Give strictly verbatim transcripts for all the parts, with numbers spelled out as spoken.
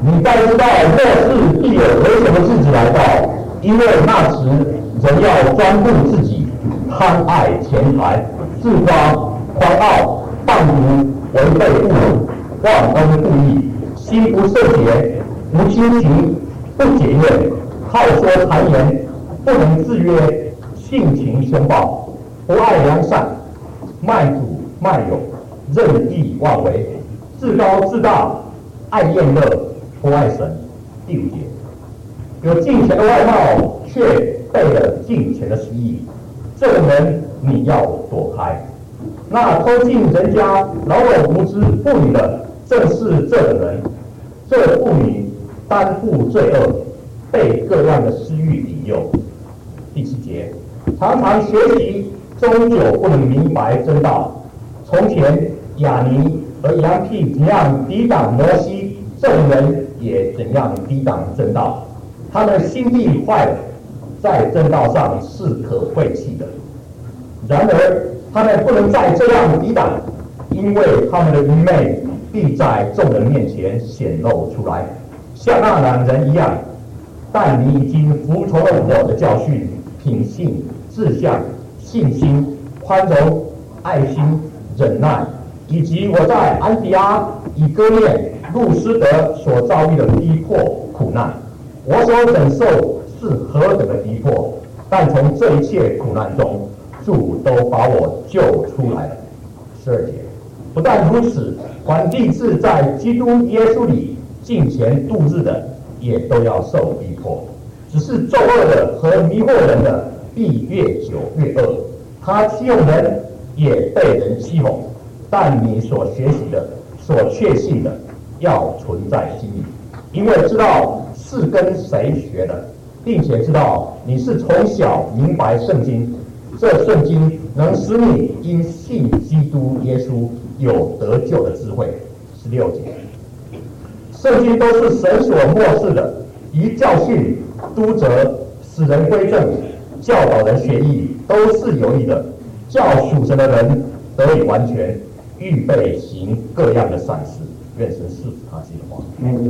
你该知道末世必有为什么日子来到，因为那时人要专顾自己，贪爱钱财，自夸狂傲，荡毒，违背父母，忘恩负义，心不圣洁，无亲情，不检验，好说谗言，不能制约，性情凶暴，不爱良善，卖主卖友，任意妄为，自高自大，爱厌乐，不爱神。第五节，有敬虔的外貌，却背了敬虔的实意，这种人你要躲开。那偷进人家老有无知妇女的，正是这种人。这妇女担负罪恶，被各样的私欲引诱。第七节，常常学习，终究不能明白真道。从前亚尼和羊屁怎样抵挡摩西，这种人也怎样抵挡真道。他们心地坏了，在真道上是可废弃的。然而他们不能再这样抵挡，因为他们的愚昧必在众人面前显露出来，像那两人一样。但你已经服从了我的教训，品性、志向、信心、宽容、爱心、忍耐，以及我在安提阿、以哥念、路斯德所遭遇的逼迫苦难。我所忍受是何等的逼迫，但从这一切苦难中，主都把我救出来了。十二节，不但如此，还立志在基督耶稣里敬虔度日的，也都要受逼迫。只是作恶的和迷惑人的，必越久越恶。他欺哄人，也被人欺哄。但你所学习的、所确信的，要存在心里，因为知道是跟谁学的，并且知道你是从小明白圣经。这圣经能使你因信基督耶稣有得救的智慧。十六节，圣经都是神所默示的，以教训、督责、使人归正、教导人学艺，都是有益的，叫属神的人得以完全，预备行各样的善事。愿神赐福他自己的话。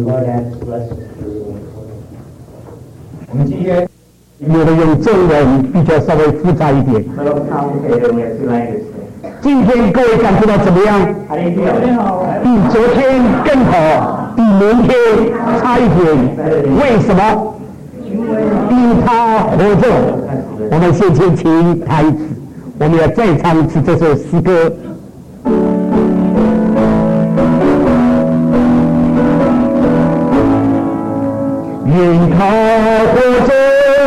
我们今天有的用中文比较稍微复杂一点。今天各位感觉到怎么样？比昨天更好，比明天差一点。为什么？因他活着。我们先前请他一次，我们要再唱一次这首诗歌。因他活着，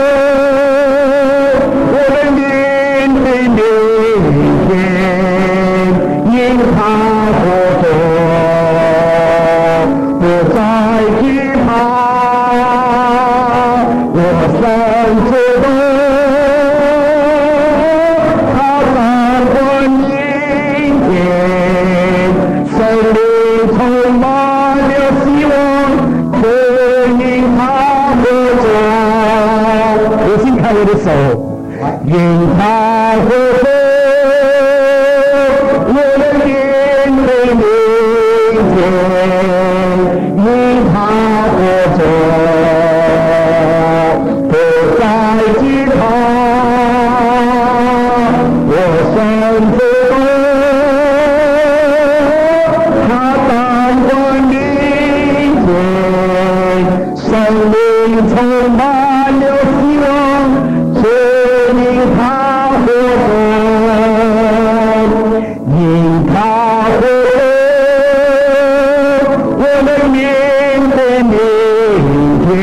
我们面对明天。因他活着，不再惧怕，我生知道，他掌管明天，生命充满了希望，只因他活着。我先看我的手，因他活着，我的面对明天。因他活着，不再惧怕，我生知道，他掌管明天，生命充满了希望，只因他活着。因他活着，我们面对明天。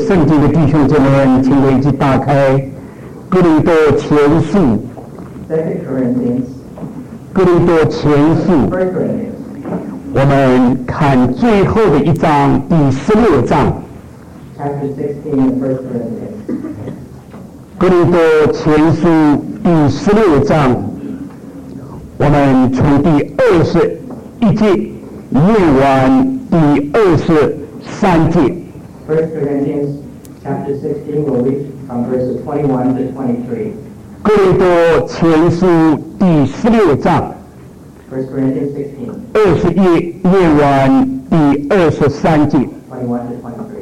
圣经的弟兄姐妹们，请我一起打开哥林多前书。 Second Corinthians. 哥林多前书。 First Corinthians. 我们看最后的一章，第十六章。 Chapter sixteen of First Corinthians. 哥林多前书第十六章，我们从第二十一节念完第二十三节。 First Corinthians chapter sixteen will read from verses twenty-one to twenty-three. 哥林多前书第十六章。 First Corinthians sixteen. 二十一念完第二十三节。 Twenty-one to twenty-three.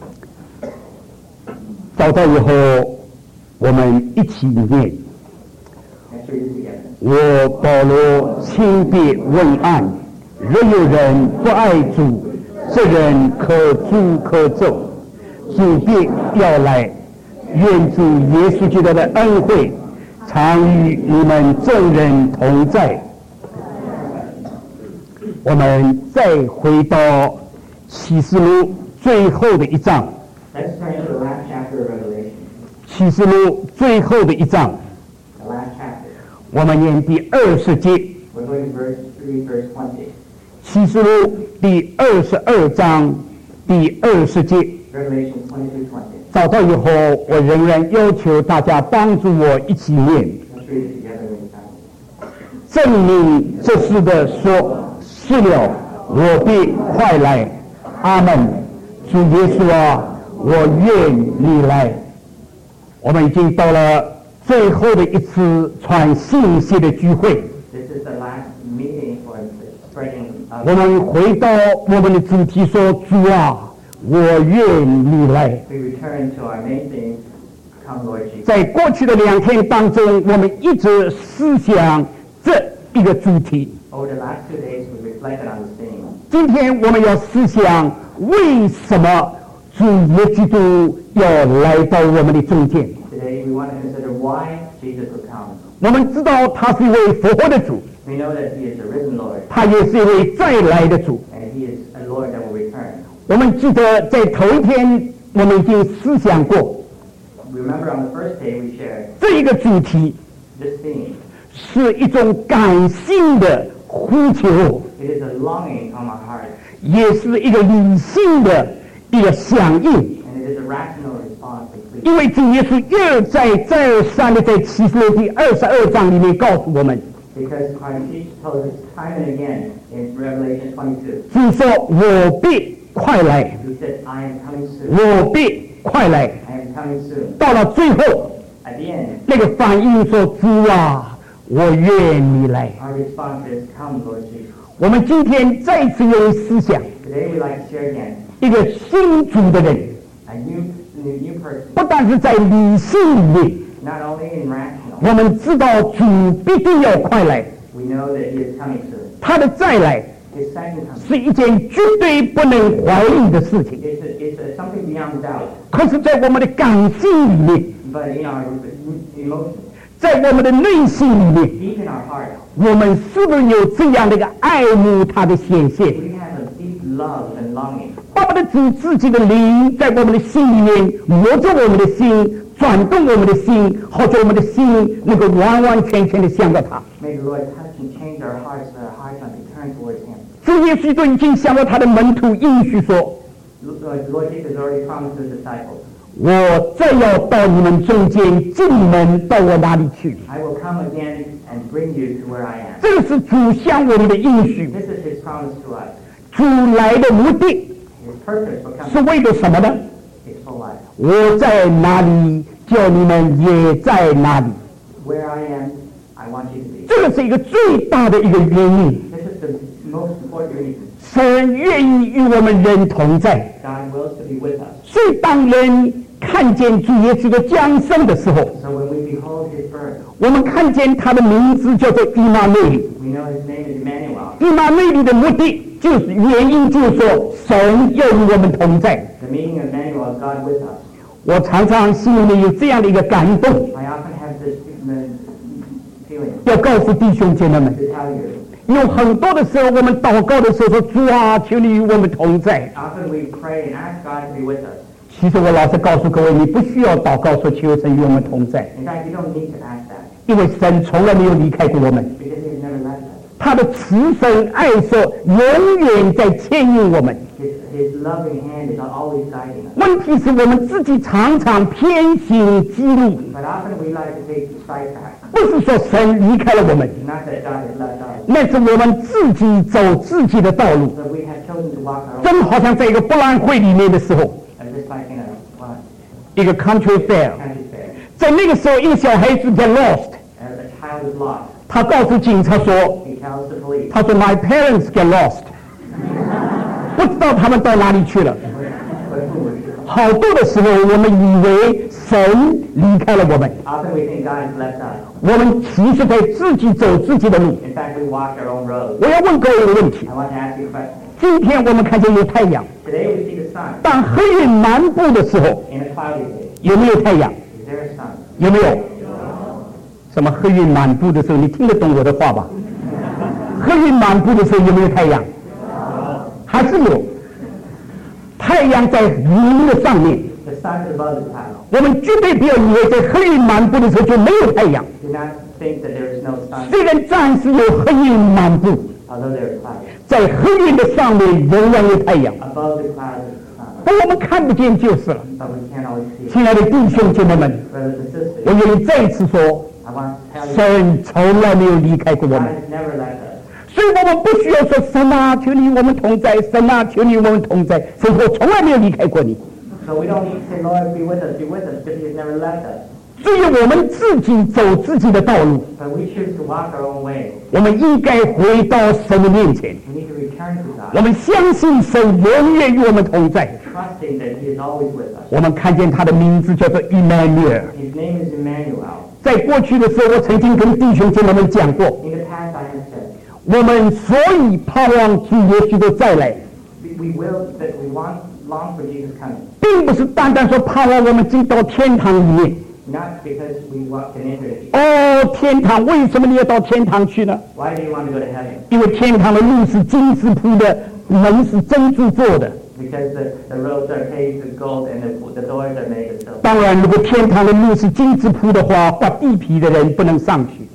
找到以后，我们一起念。 Let's read it together. 我保罗亲笔问案，若有人不爱主，这人可诛可咒，主必要来。愿主耶稣基督的恩惠常与你们众人同在。我们再回到启示录最后的一章。 Let's turn to the last chapter of Revelation. 启示录最后的一章， The last chapter. 我们念第二十节。 We're going to verse read verse twenty. 启示录第二十二章第二十节。 Revelation twenty-two twenty. 找到以后，我仍然要求大家帮助我一起念。 Let's read it together with the family. 证明这事的说：是了，我必快来。阿门。主耶稣啊，我愿你来。我们已经到了最后的一次传信息的聚会。 This is the last meeting for the spreading of. 我们回到我们的主题说：主啊，我愿你来。 We return to our main theme. Come, Lord Jesus. 在过去的两天当中，我们一直思想这一个主题。 Over the last two days, we reflected on this theme. 今天我们要思想为什么主耶稣基督要来到我们的中间。 Today, we want to consider why Jesus would come. 我们知道他是一位复活的主， We know that He is a risen Lord, 他也是一位再来的主。 and He is a Lord that will return. 我们记得在头一天我们已经思想过 Remember, on the first day, we shared 这一个主题 this theme. 是一种感性的呼求， It is a longing on our heart, 也是一个理性的一个响应。 and it is a rational response and plea. 因为主耶稣一而再再而三的在启示录第二十二章里面告诉我们， Because our teacher told us time and again in Revelation twenty-two, 主说：“我必快来， He said, I am coming soon. 我必快来。 I am coming soon. ” 到了最后， At the end, 那个反应说：“主啊，我愿你来。 our response is, Come, Lord Jesus. ” 我们今天再次用思想 Today, we like to share again 一个新主的人， a new, new, new person, 不但是在理性里面， not only in rational. 我们知道主必定要快来， We know that He is coming soon. 他的再来 His second coming 是一件绝对不能怀疑的事情。 is a, is a, something beyond doubt. 可是，在我们的感性里面， But in our emotions, 在我们的内心里面， deep in our heart, 我们是不是有这样的一个爱慕他的显现？ we have a deep love and longing. 把我们的主自己的灵在我们的心里面摸着我们的心，转动我们的心，好叫我们的心能够完完全全的向着他。 May the Lord touch and change our hearts so that our hearts might be turned towards Him. 主耶稣都已经向着他的门徒应许说 Lord, Lord Jesus has already promised His disciples, 我再要到你们中间，进门到我那里去。 I will come again and bring you to where I am. 这个是主向我们的应许。 This is His promise to us. 主来的目的 His purpose for 是 coming 为了什么呢？ is for life. 我在哪里，叫你们也在哪里。 Where I am, I want you to be. 这个是一个最大的一个原因。 This is the most important reason. 神愿意与我们人同在， God wills to be with us. 所以当人看见主耶稣的降生的时候， So when we behold His birth, 我们看见他的名字叫做以马内利。 we know His name is Emmanuel. 以马内利的目的就是原因，就是说神要与我们同在。 The meaning of Emmanuel is God with us. 我常常心里面有这样的一个感动， I often have this uh, feeling 要告诉弟兄姐妹们， to tell you. 有很多的时候，我们祷告的时候说：“主啊，求你与我们同在。 Often we pray and ask God to be with us. ” 其实我老实告诉各位，你不需要祷告说求神与我们同在， In fact, you don't need to ask that 因为神从来没有离开过我们， because He has never left us. 他的慈神爱手永远在牵引我们。 His, his loving hand is always guiding us. 问题是我们自己常常偏行激路， But often we like to take sidetracks. 不是说神离开了我们， It's not that God has left us, 那是我们自己走自己的道路。 but we have chosen to walk our own. 真好像在一个博览会里面的时候， And just like in a what? 一个 country fair， Country fair. 在那个时候，一个小孩子 get lost， As a child is lost, 他告诉警察说， he tells the police. 他说 my parents get lost， 不知道他们到哪里去了。 But who is it? 好多的时候，我们以为神离开了我们， Often we think God has left us. 我们其实在自己走自己的路。 In fact, we walk our own road. 我要问各位一个问题： I want to ask you a question. 今天我们看见有太阳， Today we see the sun 当黑云漫步的时候， in a cloudy day. 有没有太阳？ Is there a sun? 有没有？什么黑云漫步的时候，你听得懂我的话吧？黑云漫步的时候有没有太阳？还是有。太阳在云的上面， The sun is above the cloud. 我们绝对不要以为在黑云漫步的时候就没有太阳。 Do not think that there is no sun, 虽然暂时有黑云漫步， although there is cloud. 在黑云的上面仍然有太阳， Above the cloud is the sun. 但我们看不见就是了。 But we can't always see it. 亲爱的弟兄姐妹们， Brothers and 我 sisters, 愿意再一次说， I want to tell you, 神从来没有离开过我 God 们， has never left us. 所以我们不需要说神啊，求你与我们同在，神啊，求你与我们同在。神说从来没有离开过你， So we don't need to say, Lord, be with us, be with us, because He has never left us. 只有我们自己走自己的道路。 But we choose to walk our own way. 我们应该回到神的面前， We need to return to 我 God, 们相信神永远与我们同在。 trusting that He is always with us. 我们看见他的名字叫做 Emmanuel。 His name is Emmanuel. 在过去的时候，我曾经跟弟兄姐妹们讲过， In the past, I have said, 我们所以盼望主耶稣的再来， we we will, that we want, long for Jesus coming. 并不是单单说盼望我们进到天堂里面。 Not because we want to enter it. 哦，天堂，为什么你要到天堂去呢？ Why do you want to go to heaven? 因为天堂的路是金子铺的，门是珍珠做的。 Because the, the roads are paved with gold and the, the doors are made of silver. 当然，如果天堂的路是金子铺的话，画地皮的人不能上去。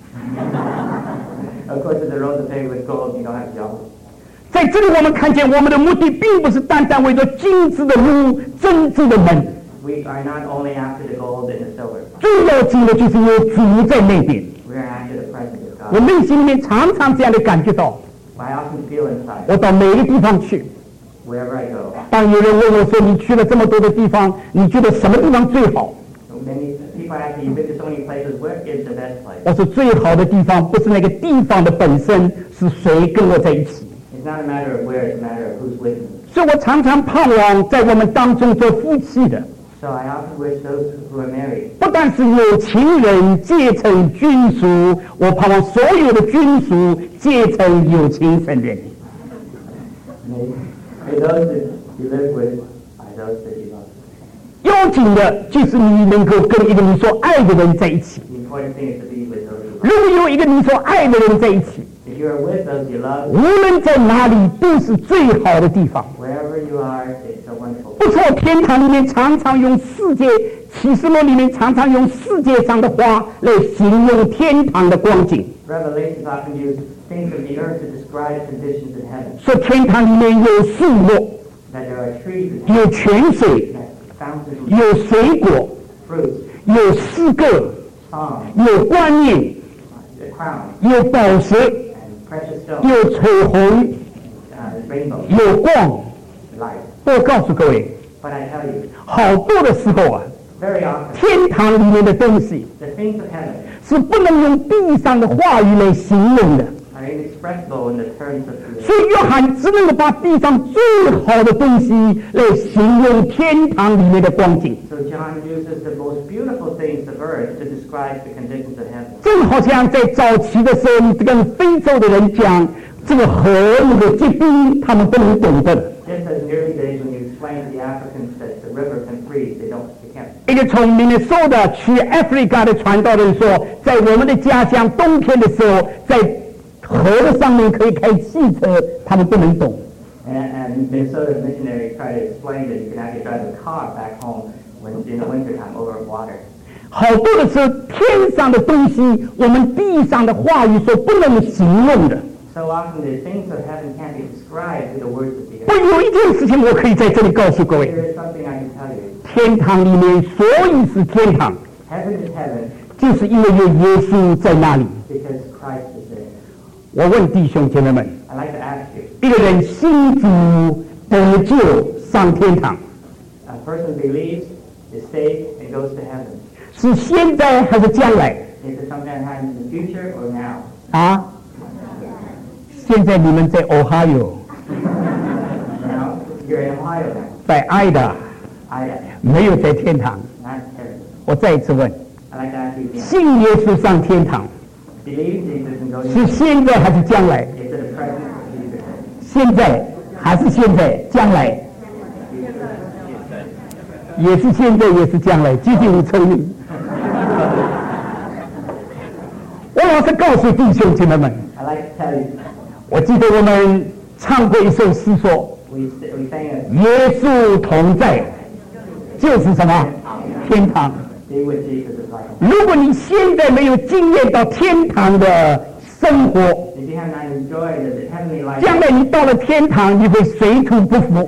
Of course, if the roads are paved with gold, you don't have to jump. 在这里，我们看见我们的目的并不是单单为了金子的路、珍珠的门， We are not only after the gold and the silver. 最要紧的就是有主在那边。 We are after the presence of 我 God. 内心里面常常这样的感觉到， I often feel inside, 我到每个地方去， wherever I go. 当有人问我说你去了这么多的地方，你觉得什么地方最好？ So many people ask me, you've been to so many places, where is the best place? 我说最好的地方不是那个地方的本身，是谁跟我在一起。 It's not a matter of where, it's a matter of who's with me. 所以我常常盼望在我们当中做夫妻的， So I often wish those who are married, 不但是有情人结成君属，我盼望所有的君属结成有情圣人。 may, may those that you live with are those that you love. 要紧的就是你能够跟一个你所爱的人在一起。 The important thing is to be with those you love. 如果有一个你所爱的人在一起， If you are with those you love, 无论在哪里都是最好的地方。 wherever you are, it's so wonderful. 不错，天堂里面常常用世界，启示录里面常常用世界上的花来形容天堂的光景。 Revelations often use things of the earth to describe conditions in heaven. 说天堂里面有树木， That there are trees, and 有泉水， that fountains, 有水果， fruits, 有诗歌， songs, 有观念， the crown, 有宝石， and precious stones, 有彩虹， uh, rainbows, 有光。 light. 我告诉各位， But I tell you, 好多的时候啊， very often, 天堂里面的东西 the things of heaven 是不能用地上的话语来形容的。 are inexpressible in the terms of the 所以约翰只能够把地上最好的东西来形容天堂里面的光景。 So John uses the most beautiful things of earth to describe the conditions of heaven. 正好像在早期的时候，你跟非洲的人讲这个河那个结冰，他们不能懂得。 Just as in the early days when you explain to the Africans that the river can freeze, they don't, they can't. 一个从明尼苏达去 Africa 的传道人说，在我们的家乡冬天的时候，在河的上面可以开汽车，他们不能懂。 And, and Minnesota missionary tried to explain that you can actually drive a car back home when in the wintertime over water. 好多的时候，天上的东西，我们地上的话语所不能形容的。 So often the things of heaven can't be described with the words of the 我 earth. 有一件事情，我可以在这里告诉各位： There is something I can tell you. 天堂里面，所以是天堂， Heaven is heaven 就是因为有耶稣在那里。 because Christ is there. 我问弟兄姐妹们， I'd like to ask you, 一个人信主得救上天堂， a person believes, is saved, and goes to heaven. 是现在还是将来？ Is it something that happens in the future or now? 啊？现在你们在 Ohio， Now, you're in Ohio now. 在爱的， I, 没有在天堂。 not heaven. 我再一次问： I'd like to ask you again. 信耶稣上天堂， Believing Jesus and going 是 to 现在还是将来？ Is it a present or future? 现在还是现在？将来？也是现在，也是将来，接近无聪明。我老是告诉弟兄姐妹们， I'd like to tell you, 我记得我们唱过一首诗说 we, we sang a 耶稣同在，就是什么？天堂。 Be with Jesus is like. 如果你现在没有经验到天堂的生活， If you have not enjoyed the heavenly life, 将来你到了天堂，你会水土不服。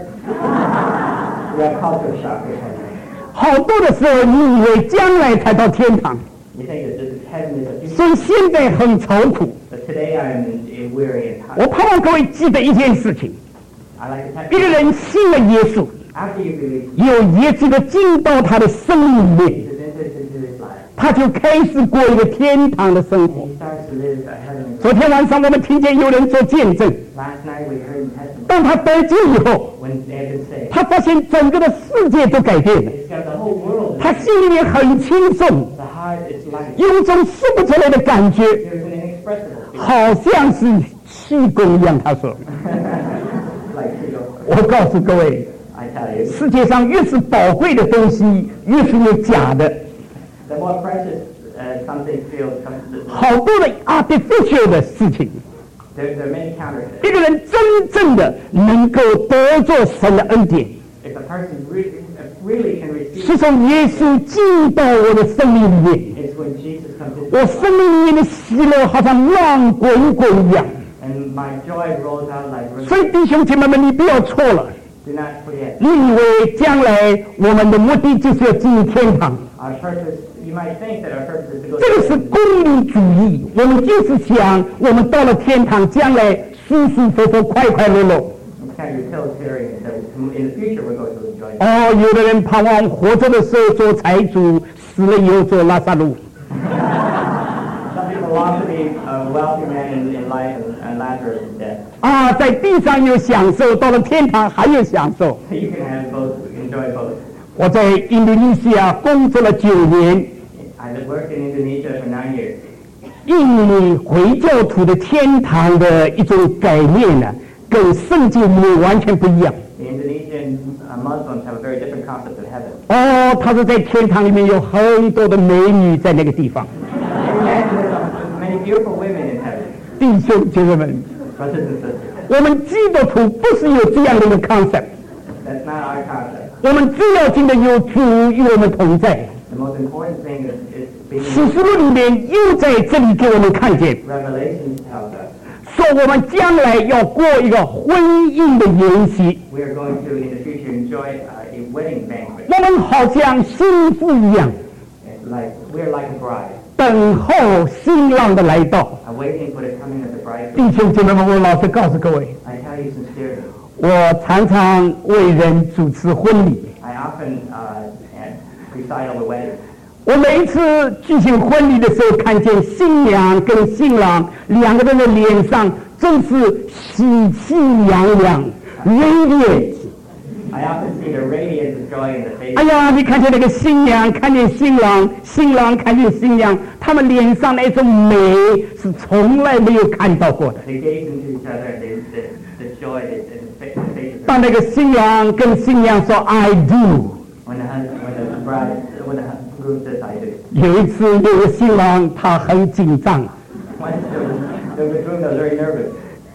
you have culture shock with heaven. 好多的时候，你以为将来才到天堂， You think that this heaven is a future, 所以现在很愁苦。 but today I am in, in weary and 我 tired. 盼望各位记得一件事情： I like to tell 一个 you, 人信了耶稣， after you believe, 有耶稣的进到他的生命里面， Jesus enters into his life, 他就开始过一个天堂的生 and 活。 he starts to live a heavenly 昨 life. 天晚上我们听见有人做见证， Last night we heard in testimony 当他得救以后， when they had been saved. 他发现整个的世界都改变了， It's got the whole world. 他心里面很轻松， The heart is light. 有一种说不出来的感觉， There's an inexpressible feeling, 好像是气功一样。他说 like you know,：“ 我告诉各位， I tell you, 世界上越是宝贵的东西，越是有假的。 the more precious uh, something feels, comes 好多的 artificial 的事情， there, there are many counterfeits. 一个人真正的能够得着神的恩典， If a person really, really can receive, 是从耶稣进到我的生命里面， it's when Jesus comes into 我 my 生 life. 命里面的喜乐好像浪滚滚一样。 And my joy rolls out like rivers. 所以弟兄姐妹们，你不要错了， Do not forget. 你以为将来我们的目的就是要进天堂？ Our purpose, you might think that our purpose is to go 这个 to 是 heaven. 功利主义，我们就是想我们到了天堂，将来舒舒服服、快快乐乐。 It's kind of utilitarian. That in the future we're going to enjoy. 哦，有的人盼望活着的时候做财主，死了以后做拉萨路。 Some people want to be a wealthy man in, in life and, and Lazarus is dead. 啊，在地上有享受，到了天堂还有享受。 You can have both, enjoy both. 我在印度尼西亚工作了九年， I've worked in Indonesia for nine years. 印尼回教徒的天堂的一种概念呢，跟圣经里面完全不一样。 The Indonesian uh, Muslims have a very different concept of heaven. 哦，他是在天堂里面有很多的美女在那个地方。 And there's uh, many beautiful women in heaven, 弟兄姐妹们， brothers and sisters. 我们基督徒不是有这样的一个 concept， That's not our concept. 我们最要紧的有主与我们同在。 The most important thing is, is being 启示录里面又在这里给我们看见， Revelation tells us 说我们将来要过一个婚姻的筵席， we are going to in the future enjoy uh, a wedding banquet. 我们好像新妇一样， It's like we're like a bride, 等候新郎的来到。 awaiting for the coming of the bridegroom. 弟兄姐妹们，我老实告诉各位， I tell you sincerely, 我常常为人主持婚礼。 I often uh, and preside over weddings. 我每一次举行婚礼的时候，看见新娘跟新郎两个人的脸上真是喜气洋洋 ，radiant。 I often see the radiance of joy in the face. 哎呀，你看见那个新娘，看见新郎，新郎看见新娘，他们脸上那种美是从来没有看到过的。 They gaze into each other, the, the, the joy is in the fa- the faces. 当那个新郎跟新娘说 "I do"， When the, hus- when the bride, when the groom says, I do. 有一次有个新郎他很紧张， Once the, the groom was very nervous.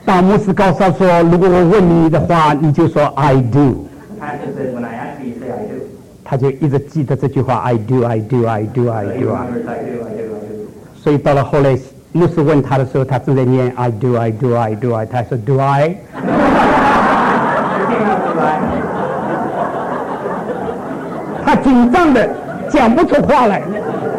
当牧师告诉他说，如果我问你的话，你就说 I do。 Pastor says, when I ask you, you say I do. 他就一直记得这句话 I do I do I do I So he do I。 remembers I do, I do, I do. 所以到了后来牧师问他的时候，他正在念 I do I do I do I， 他说 Do I？ He came out with I. 他紧张的讲不出话来。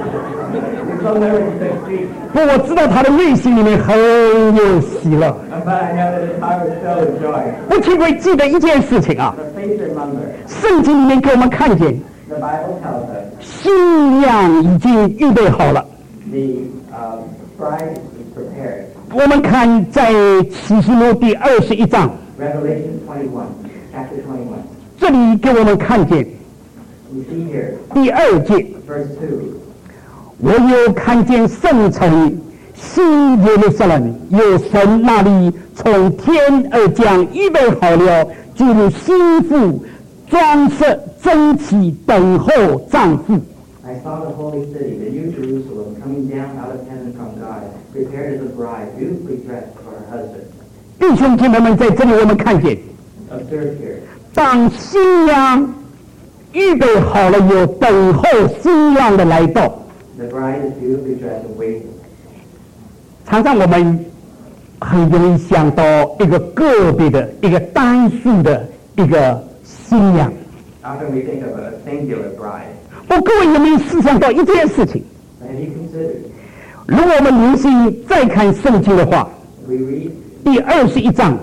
He's so nervous to speak. 不，我知道他的内心里面很有喜乐。 But I know that his heart is filled with joy. 我请各位记得一件事情啊， So please remember, 圣经里面给我们看见， the Bible tells us 新娘已经预备好了。 the um, bride is prepared. 我们看在启示录第二十一章， Revelation twenty-one, chapter twenty-one. 这里给我们看见 We see here, 第二节， verse two. 我有看见圣城新耶路撒冷，有神那里从天而降，预备好了，就如新妇装饰珍奇，等候丈夫。 I saw the holy city, the new Jerusalem, coming down out of heaven from God, prepared as a bride, beautifully dressed for her husband. 弟兄姐妹们，在这里我们看见， Observe here, 当新娘预备好了，有等候新郎的来到。 the bride is beautifully dressed and waiting. 常常我们很容易想到一个个别的、一个单数的一个新娘。 Often we think of a singular bride. 不，各位有没有思想到一件事情？ But have you considered, 如果我们留心再看圣经的话， we read 第二十一章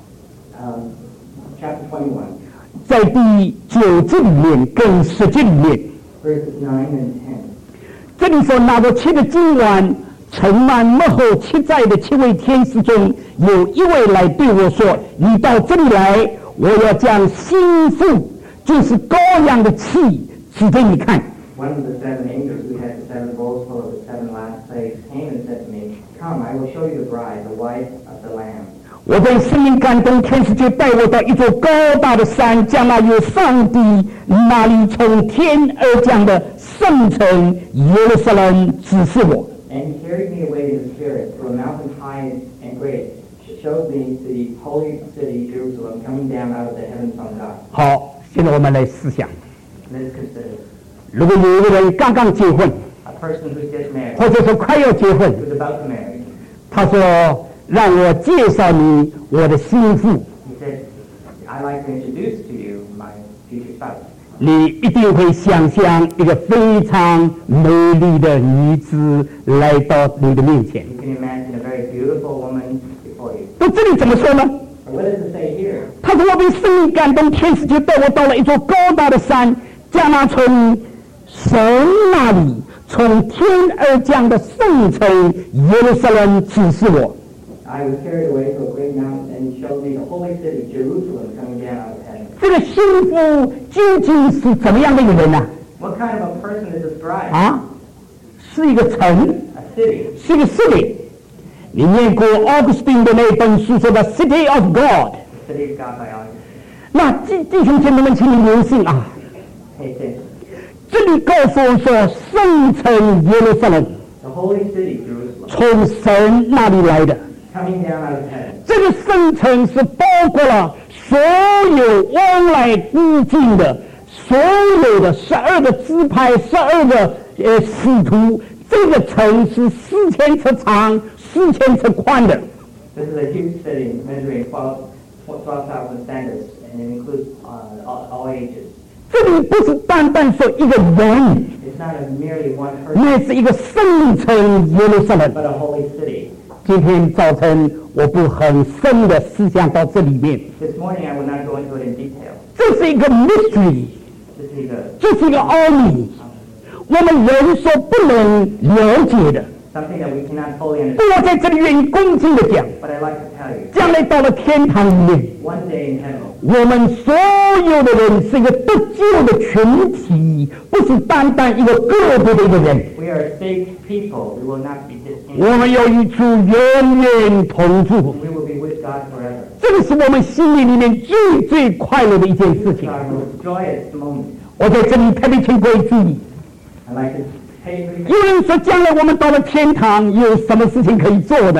um, chapter twenty-one, 在第九节里面跟十节里面， verses nine and ten. 这里说，那个七的今晚，盛满幕后七载的七位天使中，有一位来对我说：“你到这里来，我要将新妇，就是羔羊的气，指给你看。” One of the seven angels who had the seven bowls full of the seven last plagues came and said to me, Come, I will show you the bride, the wife of the Lamb. 我被圣灵感动，天使就带我到一座高大的山，将那有上帝那里从天而降的圣城耶路撒冷指示我。 And he carried me away in the spirit to a mountain high and great, showed me the holy city, Jerusalem, coming down out of the heavens from God. 好，现在我们来思想， Let's consider 如果有一个人刚刚结婚， a person who's just married, 或者说快要结婚， who's about to marry. 他说：“让我介绍你我的心腹。” He said, I'd like to introduce to you my future spouse. 你一定会想象一个非常美丽的女子来到你的面前。 You can imagine a very beautiful woman before you. 那这里怎么说呢？ But what does it say here? 他说：“我被圣灵感动，天使就带我到了一座高大的山，将那从神那里从天而降的圣城耶路撒冷指示我。” I was carried away to a great mountain, and he showed me the holy city, Jerusalem, coming down out of heaven. 这个心腹究竟是怎么样的一个人呢、 What kind of a person is this bride? 啊？是一个城， A city. 是一个 city。你念过 Augustine 的那本书说的 City of God。 The city of God by Augustine. 那弟弟兄姐妹们，请你留心啊！ Pay attention. 这里告诉我说，圣城耶路撒冷 The holy city, Jerusalem, 从神那里来的。 coming down out of heaven. 这个圣城是包括了所有往来孤境的，所有的十二个支派、十二个呃使徒。这个城是四千尺长、四千尺宽的。 This is a huge city measuring twelve thousand standards, and it includes uh, all, all ages. 这里不是单单说一个人， It's not a merely one person, 那是一个圣城耶路撒冷。 but a holy city. 今天早晨我不很深的思想到这里面， This morning I will not go into it in detail. 这是一个 mystery， This is a, 这是一个奥秘，我们人所不能了解的。 something that we cannot fully 不 understand. 要在这里愿意恭敬的讲， But I'd like to tell you, 将来到了天堂里面， one day in heaven, 我们所有的人是一个得救的群体，不是单单一个个别的一个人。 we are a big people. We will not be distant. 我们要与主永远同住， We will be with God forever. 这个是我们心里里面最最快乐的一件事 This is 情。 our most joyous moment. 我在这里特别请各位注意， I'd like to pay for 有人说将来我们到了天堂有什么事情可以做的？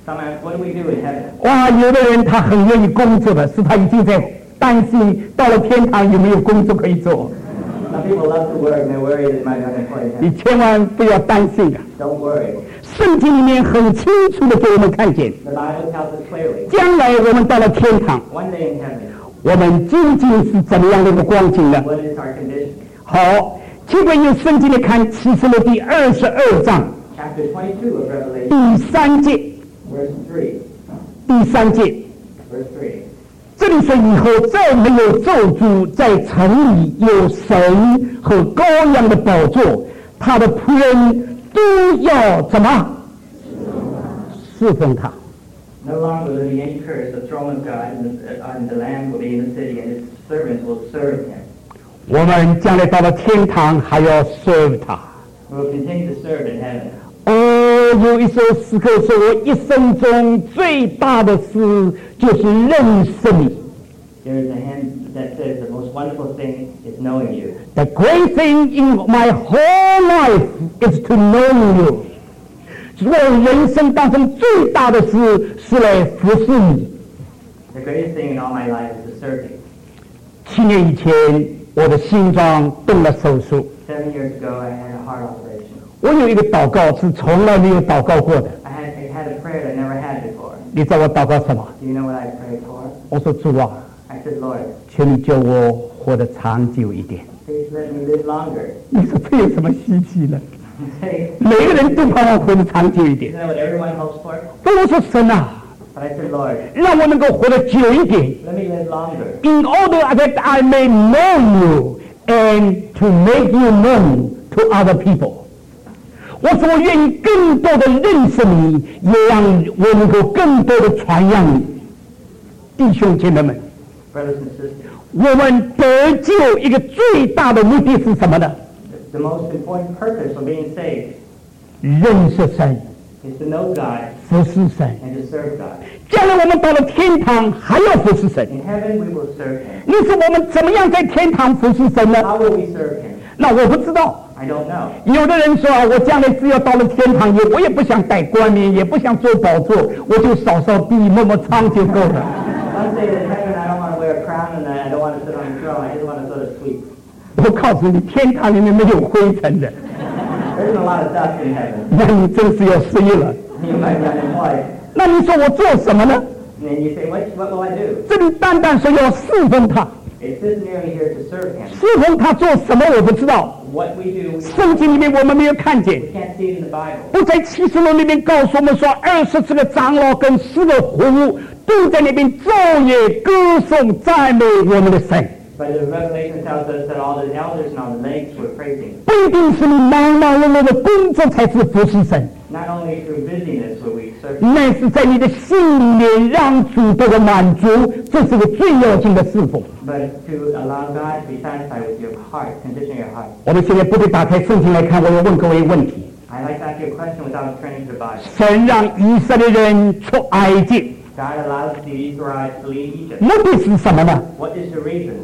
Some ask, what do we do in heaven? 哇，有的人他很愿意工作的，是他已经在担心到了天堂有没有工作可以做。 Some people love to work and they're worried they might not employ in 你 heaven. 千万不要担心啊！ Don't worry. 圣经里面很清楚的给我们看见， The Bible tells us clearly. 将来我们到了天堂， One day in heaven, 我们究竟是怎么样的一个光景呢？ what is our condition? 好，结果用圣经来看启示录第二十二章 Chapter twenty-two of Revelation, 第三节， verse three. 第三节。 Verse three. 这里说以后再没有咒诅，在城里有神和羔羊的宝座，他的仆人都要怎么侍奉他。 No longer will there be any curse. The throne of God and the, uh, and the Lamb will be in the city, and His servants will serve Him. 我们将来到了天堂还要 serve 他。 We will continue to serve in heaven. 哦，有一首诗歌说，我一生中最大的事就是认识你。 There is a hymn that says the most wonderful thing is knowing you. The great thing in my whole life is to know you。我人生当中最大的事是来服侍你。 The greatest thing in all my life is to serve you. 七年以前，我的心脏动了手术。 Seven years ago, I had a heart operation. 我有一个祷告是从来没有祷告过的。 I had, I had a prayer that I never had before. 你知道我祷告什么？ Do you know what I prayed for? 我说主啊， I said, Lord, 求你叫我活得长久一点。 please let me live longer. 你说这有什么稀奇呢？ You say, 每个人都盼望活得长久一点 isn't。that what everyone hopes for? 但我说神啊， But I said, Lord, 让我能够活得久一点。 let me live longer. In order that I may know you and to make you known to other people。我说我愿意更多的认识你，也让我能够更多的传扬你。弟兄姐妹们， Brothers and sisters, 我们得救一个最大的目的是什么呢？ the most important purpose of being saved 认识神， is to know God 服侍神。 and to serve God. 将来我们到了天堂还要服侍神。 In heaven, we will serve Him. 你说我们怎么样在天堂服侍神呢？ How will we serve Him? 那我不知道。 I don't know. 有的人说啊，我将来只要到了天堂，也我也不想戴冠冕，也不想做宝座，我就扫扫地、抹抹苍就够了。 Some say that in heaven I don't want to wear a crown and I don't want to sit on the throne. I just want to sort of sweep. 我告诉你，天堂里面没有灰尘的， There isn't a lot of dust in heaven. 那你真是要失业了。 You might be unemployed. 那你说我做什么呢？ And then you say, what, what will I do? 这里单单说要侍奉他， It says merely here to serve Him. 侍奉他做什么我不知道。 What we do, we 圣经里面我们没有看见。 can't see it in the Bible. 不在启示录里面告诉我们说，二十四个长老跟四个活物都在那边昼夜歌颂赞美我们的神。 But the Revelation tells us that all the elders and all the lakes were praising. 不一定是你忙忙碌碌的工作才是服侍神， Not only through busyness will we serve, 那是在你的心里面让主得到满足，这是个最要紧的侍奉。 but to allow God to be satisfied with your heart, condition your heart. 我们现在不得打开圣经来看，我要问各位一个问题： I'd like to ask you a question without turning to the Bible. 神让以色列人出埃及， God allows the Israelites to leave Egypt. 目的是什么呢？ What is the reason?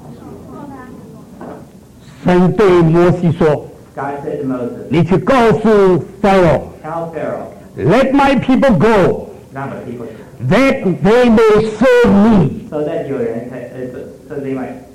神对摩西说 God said to Moses,：“ 你去告诉 Pharaoh， tell Pharaoh, Let my people go, not my people, that they may serve me. so that your uh, so they might serve. ”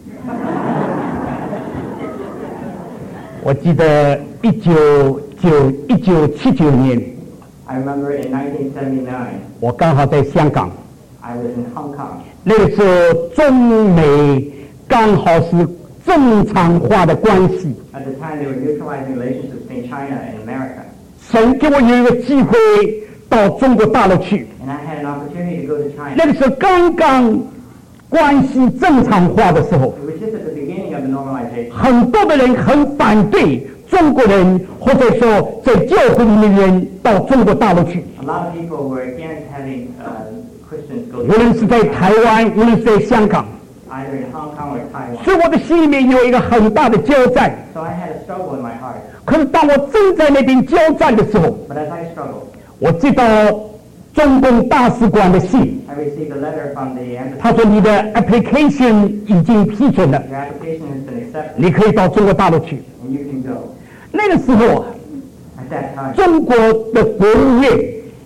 我记得一九九一九七九年， I remember in nineteen seventy-nine, 我刚好在香港， I was in Hong Kong. 那个时候中美刚好是正常化的关系。 At the time, they were neutralizing relationships between China and America. 神给我有一个机会到中国大陆去， And I had an opportunity to go to China. 那个时候刚刚关系正常化的时候， It was just at the beginning of the normalization. 很多的人很反对中国人，或者说在教会里面的人到中国大陆去。 A lot of people were against having uh, Christians go 无论是在 to 台湾，无论是在香港， either in Hong Kong or Taiwan. 所以我的心里面有一个很大的交战。 So I had a struggle in my heart. 可是当我正在那边交战的时候， But as I struggled, 我接到中共大使馆的信， I received a letter from the embassy. 他说你的 application 已经批准了， Your application has been accepted 你可以到中国大陆去。 and you can go. 那个时候啊， At that time, 中国的国务院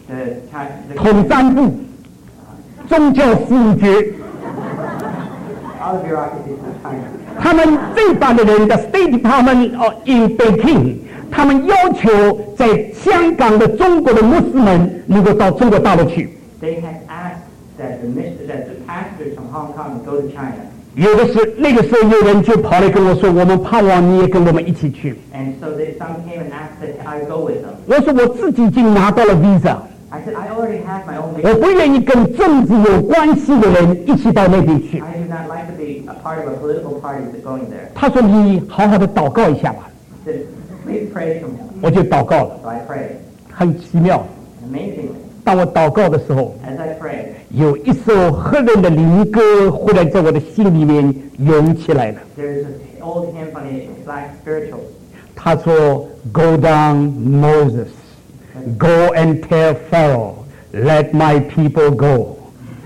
The, the, 统战部、宗教事务局， all the bureaucracies of China. 他们这帮的人的 State Department of in Beijing， 他们要求在香港的中国的牧师们能够到中国大陆去。 They had asked that the, that the pastors from Hong Kong go to China. 有的是那个时候有人就跑来跟我说，我们盼望你也跟我们一起去。 And so they, some came and asked that I go with them. 我说我自己已经拿到了 visa， I said, I already have my own 我 visa. 不愿意跟政治有关系的人一起到那边去。 I do not like to be a part of a political party that's going there. 他说你好好的祷告一下吧， He said, please pray for me. 我就祷告了， So I prayed. 很奇妙。 Amazingly, 当我祷告的时候， as I prayed, 有一首黑人的灵歌忽然在我的心里面涌起来了。 there's an old hymn from the black spirituals. 他说 ：“Go down, Moses, go and tell Pharaoh, let my people go。”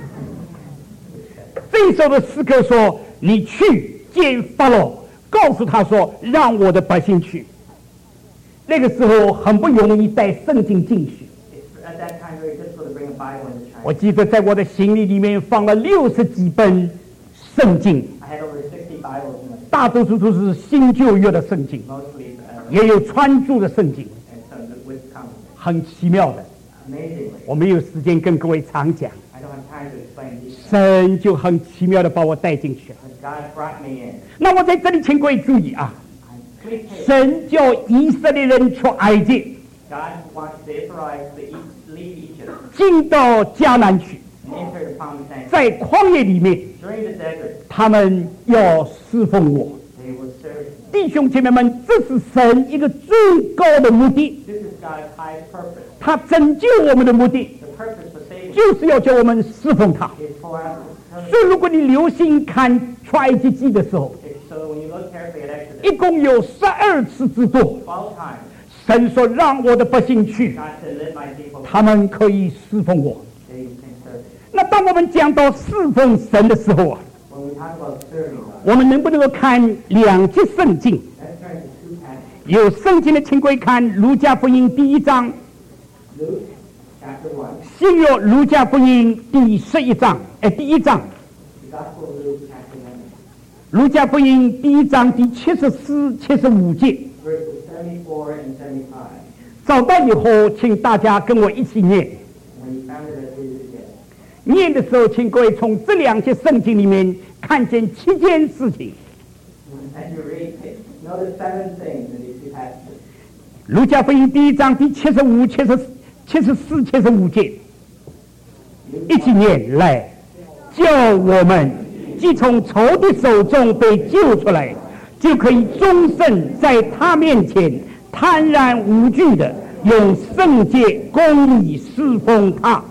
这首的诗歌说：“你去见法老，告诉他说，让我的百姓去。”那个时候很不容易带圣经进去。 It's at that time very difficult to bring a Bible into China. 我记得在我的行李里面放了六十几本圣经， I had over sixty Bibles in my, 大多数都是新旧约的圣经， mostly, uh, 也有川注的圣经， and some with comments. 很奇妙的。 Amazingly, 我没有时间跟各位常讲， I don't have time to explain these. 神就很奇妙的把我带进去了。 But God brought me in. 那我在这里请各位注意啊， I, please take, 神叫以色列人出埃及， God wants the Israelites to eat, leave Egypt 进到迦南去， and enter the promised land. 在旷野里面， During the desert, 他们要侍奉我。 they will serve Him. 弟兄姐妹们，这是神一个最高的目的， This is God's highest purpose. 他拯救我们的目的 The purpose for saving 就是要叫我们侍奉他。 is for us to serve 所以，如果你留心看出埃及记的时候， Him. So when you look carefully at Exodus, 一共有十二次之作， twelve times, 神说让我的百姓去， God said, let my people, 他们可以侍奉我。 they can serve Him. 那当我们讲到侍奉神的时候啊， When we talk about serving God, 我们能不能够看两节圣经？ let's turn to two passages. 有圣经的，请各位看路加福音第一章， Luke chapter one, 新约路加福音第十一章，哎，第一章， the Gospel of Luke chapter one, 路加福音第一章第七十四、七十五节。 verses seventy-four and seventy-five. 找到以后，请大家跟我一起念。 When you found it, let's read it again. 念的时候，请各位从这两节圣经里面看见七件事情。 As you read, notice seven things in these two passages. 路加福音第一章第七十五、七十、七十四、七十五节， Luke 一起念来，叫我们既从仇敌手中被救出来，就可以终身在他面前坦然无惧的用圣洁公义侍奉他。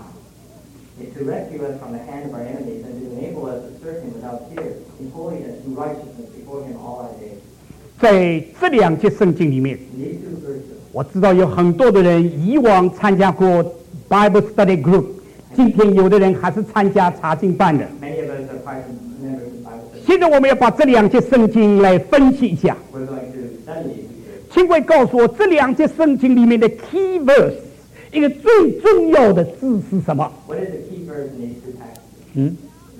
is to rescue us from the hand of our enemies and to enable us to serve Him without fear, in holiness and righteousness before Him all our days. 在这两节圣经里面， In these two verses, 我知道有很多的人以往参加过 Bible Study Group， 今天有的人还是参加查经班的。 many of us are part of members of Bible study. 现在我们要把这两节圣经来分析一下， We're going to study these two. 请各位告诉我，这两节圣经里面的 key verse， 一个最重要的字是什么？ What is the key verse in these two passages? 嗯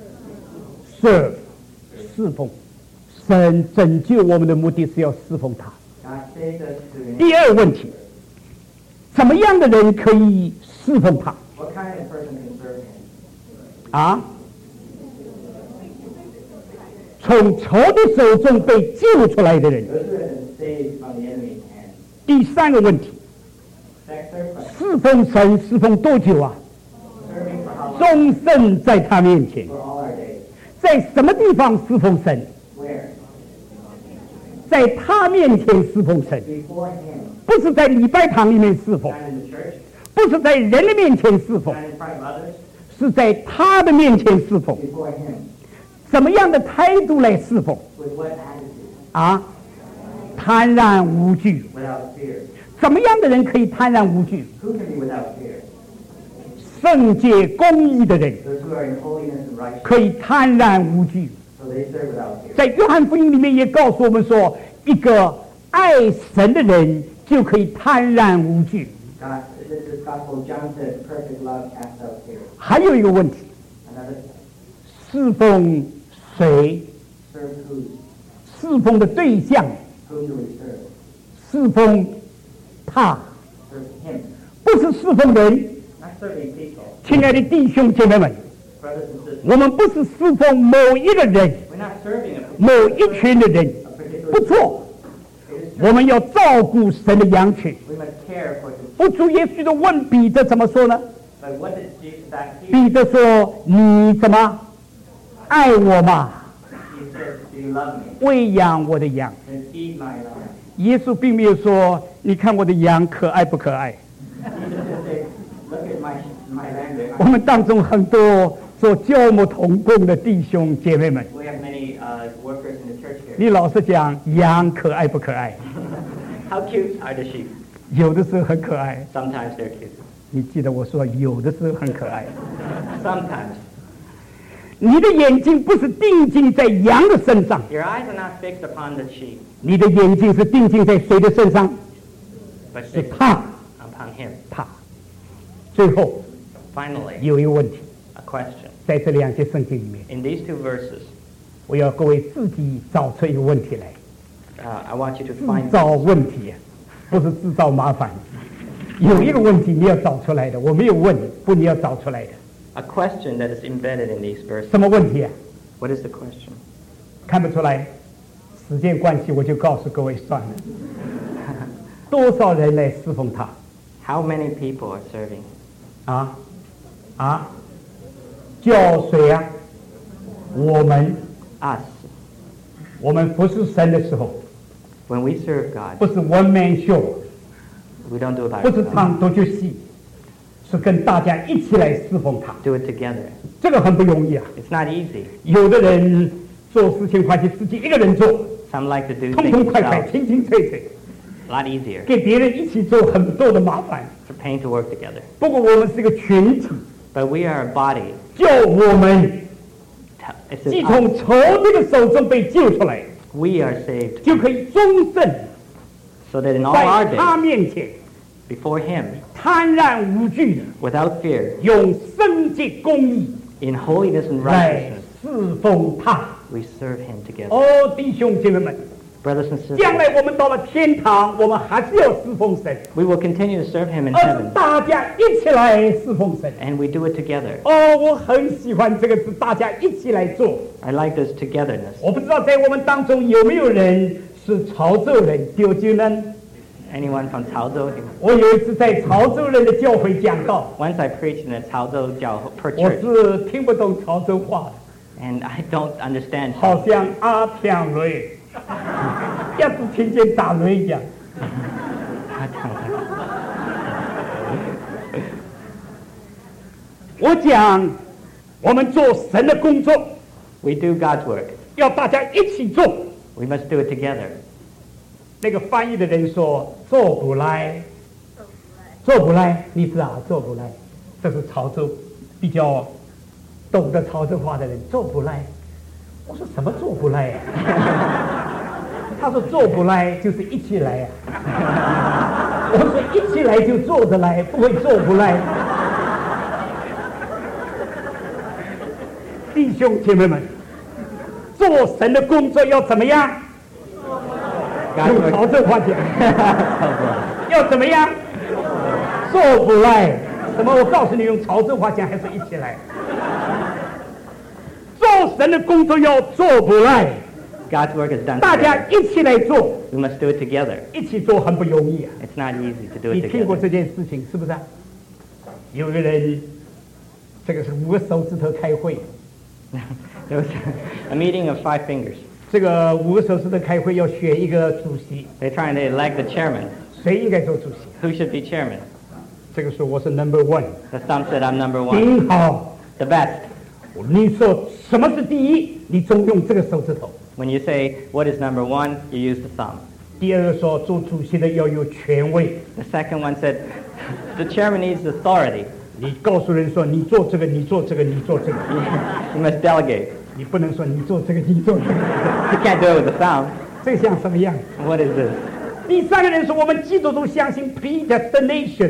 ，serve， 侍奉。神拯救我们的目的是要侍奉他。 God saves us to enable. 第二问题，怎么样的人可以侍奉他？ What kind of person can serve Him? 啊？从仇敌手中被救出来的人。 Those who have been saved from the enemy's hand. 第三个问题， Next, third question. 侍奉神侍奉多久啊？ Serving for how long? 终身在他面前， For all our days. 在什么地方侍奉神？ Where? 在他面前侍奉神， Before Him. 不是在礼拜堂里面侍奉， Not in the church. 不是在人的面前侍奉， Not in front of others. 是在他的面前侍奉。 Before Him. 怎么样的态度来侍奉 With what attitude? 啊？坦然无惧。 Without fear. 怎么样的人可以坦然无惧？ Who can be without fear? 圣洁公义的人 Those who are in holiness and righteousness. 可以坦然无惧。 So they serve without fear. 在约翰福音里面也告诉我们说，一个爱神的人就可以坦然无惧。 God, this is Gospel, John said, perfect love casts out fear. 还有一个问题， Another, 侍奉谁？ serve who? 侍奉的对象， Who do we serve? 侍奉他， Serve him. 不是侍奉人。 Not serving people. 亲爱的弟兄姐妹们， Brothers and sisters, 我们不是侍奉某一个人、 we're not serving a 某一群的人， a particular 不错， It is 我们要照顾神的羊群。 we must care for the 不，主耶稣就问彼得怎么说呢？ But what did Jesus ask you? 彼得说：“你怎么爱我嘛？ He said, do you love me? 喂养我的羊。 Then feed my lambs. ” 耶稣并没有说：“你看我的羊可爱不可爱 Jesus didn't say, look at my, my lamb. 我们当中很多做教牧同工的弟兄姐妹们， We have many uh, workers in the church here. 你老实讲，羊可爱不可爱？ How cute are the sheep? 有的时候很可爱。 Sometimes they're cute. 你记得我说，有的时候很可爱。 Sometimes. 你的眼睛不是定睛在羊的身上， Your eyes are not fixed upon the sheep, 你的眼睛是定睛在谁的身上？ but 是 fixed 他， upon him. 他。最后 Finally, 有一个问题， a question. 在这两节圣经里面， In these two verses, 我要各位自己找出一个问题来， uh, I want you to 制 find 造问题，不是制造麻烦。有一个问题你要找出来的，我没有问，不，你要找出来的。 a question that is embedded in these verses. 什么问题啊？ What is the question? 看不出来，时间关系，我就告诉各位算了。多少人来侍奉他？ How many people are serving? 啊啊！叫谁啊？我们 Us. 我们服侍神的时候， When we serve God, 不是 one man show， we don't do it by 不是 ourselves. 唱独角戏，是跟大家一起来侍奉他。 Do it together. 这个很不容易啊！ It's not easy. 有的人做事情快去自己一个人做， Some like to do 痛 things 痛快快、 themselves. 清清脆脆， A lot easier. 给别人一起做很多的麻烦。 It's a pain to work together. 不过我们是一个群体， But we are a body. 叫我们 It 既 says 从 us. 仇敌的手中被救出来， We are saved 就可以终身 so that in all our 在他 days, 面前 before Him, 坦然无惧的 without fear, 用圣洁公义 in holiness and 来 righteousness, 侍奉他。 we serve Him together. 哦，弟兄姐妹们， Brothers and 将 sisters, 来我们到了天堂，我们还是要侍奉神， we will continue to serve Him in 而是 heaven, 大家一起来侍奉神。 and we do it together. 哦，我很喜欢这个字，大家一起来做。 I like this togetherness. 我不知道在我们当中有没有人是潮州人，丢丢呢？ Anyone from Chaozhou? 我有一次在潮州人的教会讲道， Once I preached in a Chaozhou Jiao per 我 church, 是听不懂潮州话的， and I don't understand. 好像阿片雷，要是听见打雷一样。我讲，我们做神的工作， We do God's work. 要大家一起做。 We must do it together. 那个翻译的人说做不来，做不来，你知道做不来，这是潮州比较懂得潮州话的人做不来。我说什么做不来呀、他说做不来就是一起来呀、我说一起来就做得来，不会做不来。弟兄姐妹们，做神的工作要怎么样？ God's 用 work. 潮州话讲，要怎么样？做不来。什么？我告诉你，用潮州话讲还是一起来。做神的工作要做不来， God's work is done 大家 together. 一起来做， We must do it together. 一起做很不容易啊。 It's not easy to do 你 it 听过 together. 这件事情是不是啊？有个人，这个是五个手指头开会， There was a meeting of five fingers. 这个五个手指头开会要选一个主席， They're trying to elect the chairman. 谁应该做主席？ Who should be chairman? 这个时候我是 number one， The thumb said, I'm number one. 顶好。 The best. 你说什么是第一？你总用这个手指头。 When you say, what is number one, you use the thumb. 第二个说，做主席的要有权威。 The second one said, the chairman needs authority. 你告诉人说，你做这个，你做这个，你做这个， You must delegate. 你不能说你做这个，你做这个， You can't do it with the thumb. 这像什么样？ What is this? 第三个人说，我们基督徒相信 predestination，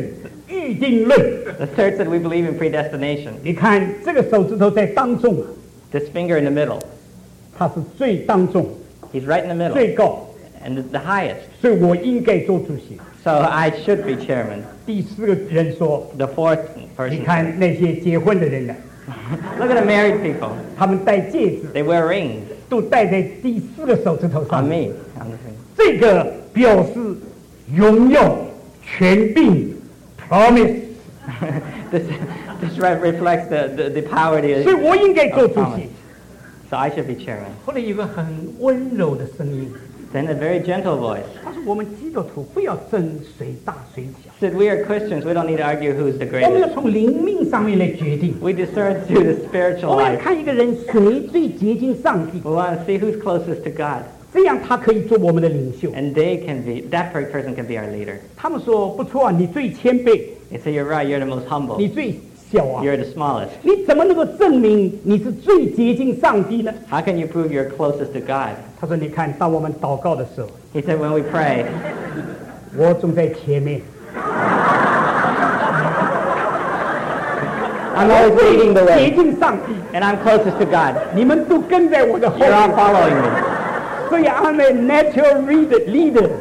预定论。 The third said we believe in predestination. 你看这个手指头在当中啊， This finger in the middle. 它是最当中、 He's right in the middle. 最高， And the the highest. 所以我应该做主席。 So I should be chairman. 第四个人说 The fourth：“ 你 person. 看那些结婚的人呢， Look at the married people. 他们戴戒指 They wear rings 都戴在第四个手指头 on 上。 me. On the finger. 这个表示荣耀、权柄、promise。 this this re- reflects the, the, the power 所以 of 我应该做 of 主 promise. 席。 So I should be chairman. 后来有个很温柔的声音， Then a very gentle voice 他说：“我们基督徒不要争谁大谁小， said, we are Christians. We don't need to argue who's the 我们要 greatest. 从灵命上面来决定。 We discern through the spiritual 我们要 life. 看一个人谁最接近上帝， We want to see who's closest to God. 这样他可以做我们的领袖。 And they can be, that per- person can be our leader. 他们说不错啊，你最谦卑， They say, you're right. You're the most 你 humble. 最小啊， You're the smallest. 你怎么能够证明你是最接近上帝呢？” How can you prove you're closest to God? 他说：“你看，当我们祷告的时候， He said, when we pray, 我总在前面， I'm always leading the 接 way. 近上帝， And I'm closest to God. 你们都跟在我的后 You're all 面， following me. 所以 I'm a natural leader leader。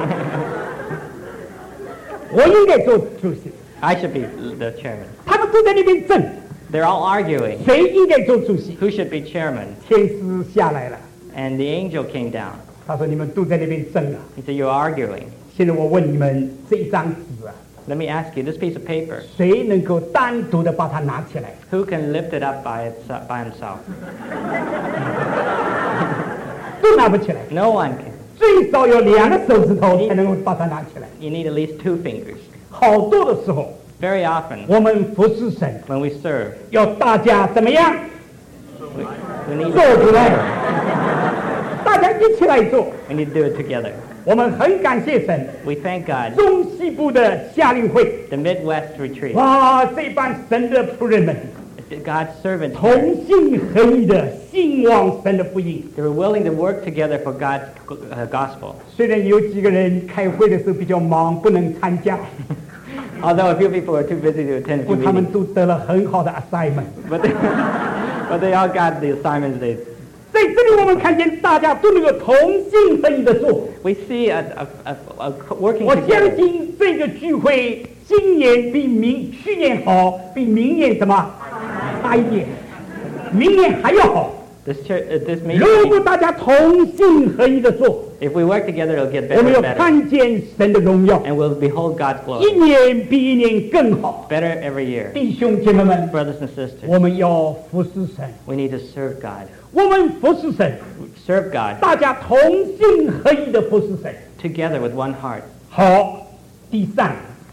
我应该做主席。 I should be the chairman. 他们都在那边争， They're all arguing 谁应该做主席？ who should be chairman. 天使下来了， And the angel came down. 他说：“你们都在那边争啊！ He said, you're arguing. 现在我问你们，这一张纸啊， Let me ask you, this piece of paper, 谁能够单独的把它拿起来？ who can lift it up by, its, by himself? 都拿不起来， No one can. 最少有两个手指头才能够把它拿起来。 You need at least two fingers. 好多的时候， Very often, 我们服侍神， when we serve, 要大家怎么样 we, we, need, 做出来？大家一起来做。 we need to do it together. 我们很感谢神， We thank God. 中西部的夏令会， The Midwest retreat, 哇，这帮神的仆人们 God's servants, 同心合意的兴旺神的福音。 they were willing to work together for God's uh, gospel. 虽然有几个人开会的时候比较忙，不能参加， Although a few people were too busy to attend a 不 few 过他们 meetings. 都得了很好的 assignment。 But they, but they all got the assignments they... 在这里，我们看见大家都能够同心合意的做。 We see a, a, a, a working 我相 together. 信这个聚会今年比明去年好，比明年什么差一点，明年还要好。 This, church, uh, this 如果 meeting, 大家同心合意的做， if we work together, it'll get 我 better 们要 and better. 看见神的荣耀， And we'll behold God's 一 glory. 年比一年更好。 Better every year. 弟兄姐妹们， Brothers and sisters, 我们要服侍神， we need to serve God. 我们服侍神， Serve God 大家同心合意的服侍神。 together with one heart. 好，第三，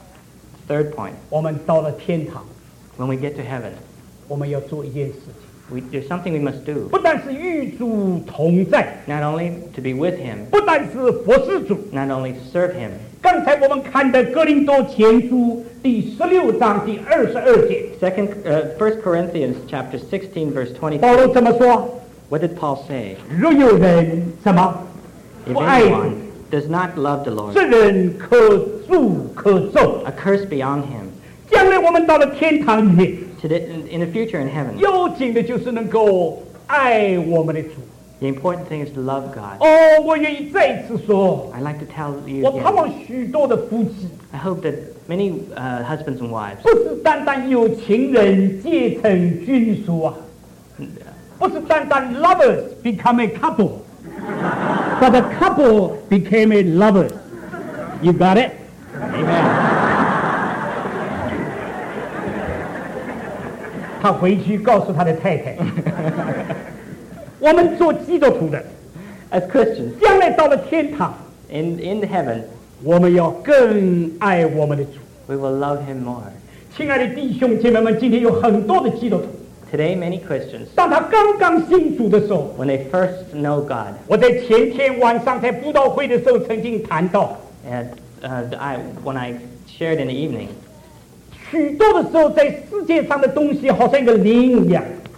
Third point, 我们到了天堂， when we get to heaven, 我们要做一件事情， we, there's something we must do. 不但是与主同在， Not only to be with Him, 不但是服侍主。 not only to serve Him. 刚才我们看的哥林多前书第十六章第二十二节， Second, uh, First Corinthians chapter sixteen, verse 保 twenty-two. 罗怎么说？ What did Paul say? 若有人什么 If 不爱主， anyone does not love the Lord, 这人可诅可咒。 a curse be on him. 将来我们到了天堂里面， To the, in, in the future in heaven, 要紧的就是能够爱我们的主。 the important thing is to love God. 哦，我愿意再一次说， I like to tell you 我盼 again, 望许多的夫妻， I hope that many uh, husbands and wives, 不是单单有情人结成君属啊，不是单单 lovers become a couple，but a couple became a lovers。You got it？ amen. 他回去告诉他的太太，我们做基督徒的， As Christians, 将来到了天堂， in, in heaven, 我们要更爱我们的主。 we will love Him more. 亲爱的弟兄姐妹们，今天有很多的基督徒， Today, many Christians, 当他刚刚信主的时候， when they first know God, 我在前天晚上在布道会的时候曾经谈到， and uh, I, when I shared in the evening, 许多的时候在世界上的东西好像一个灵一样，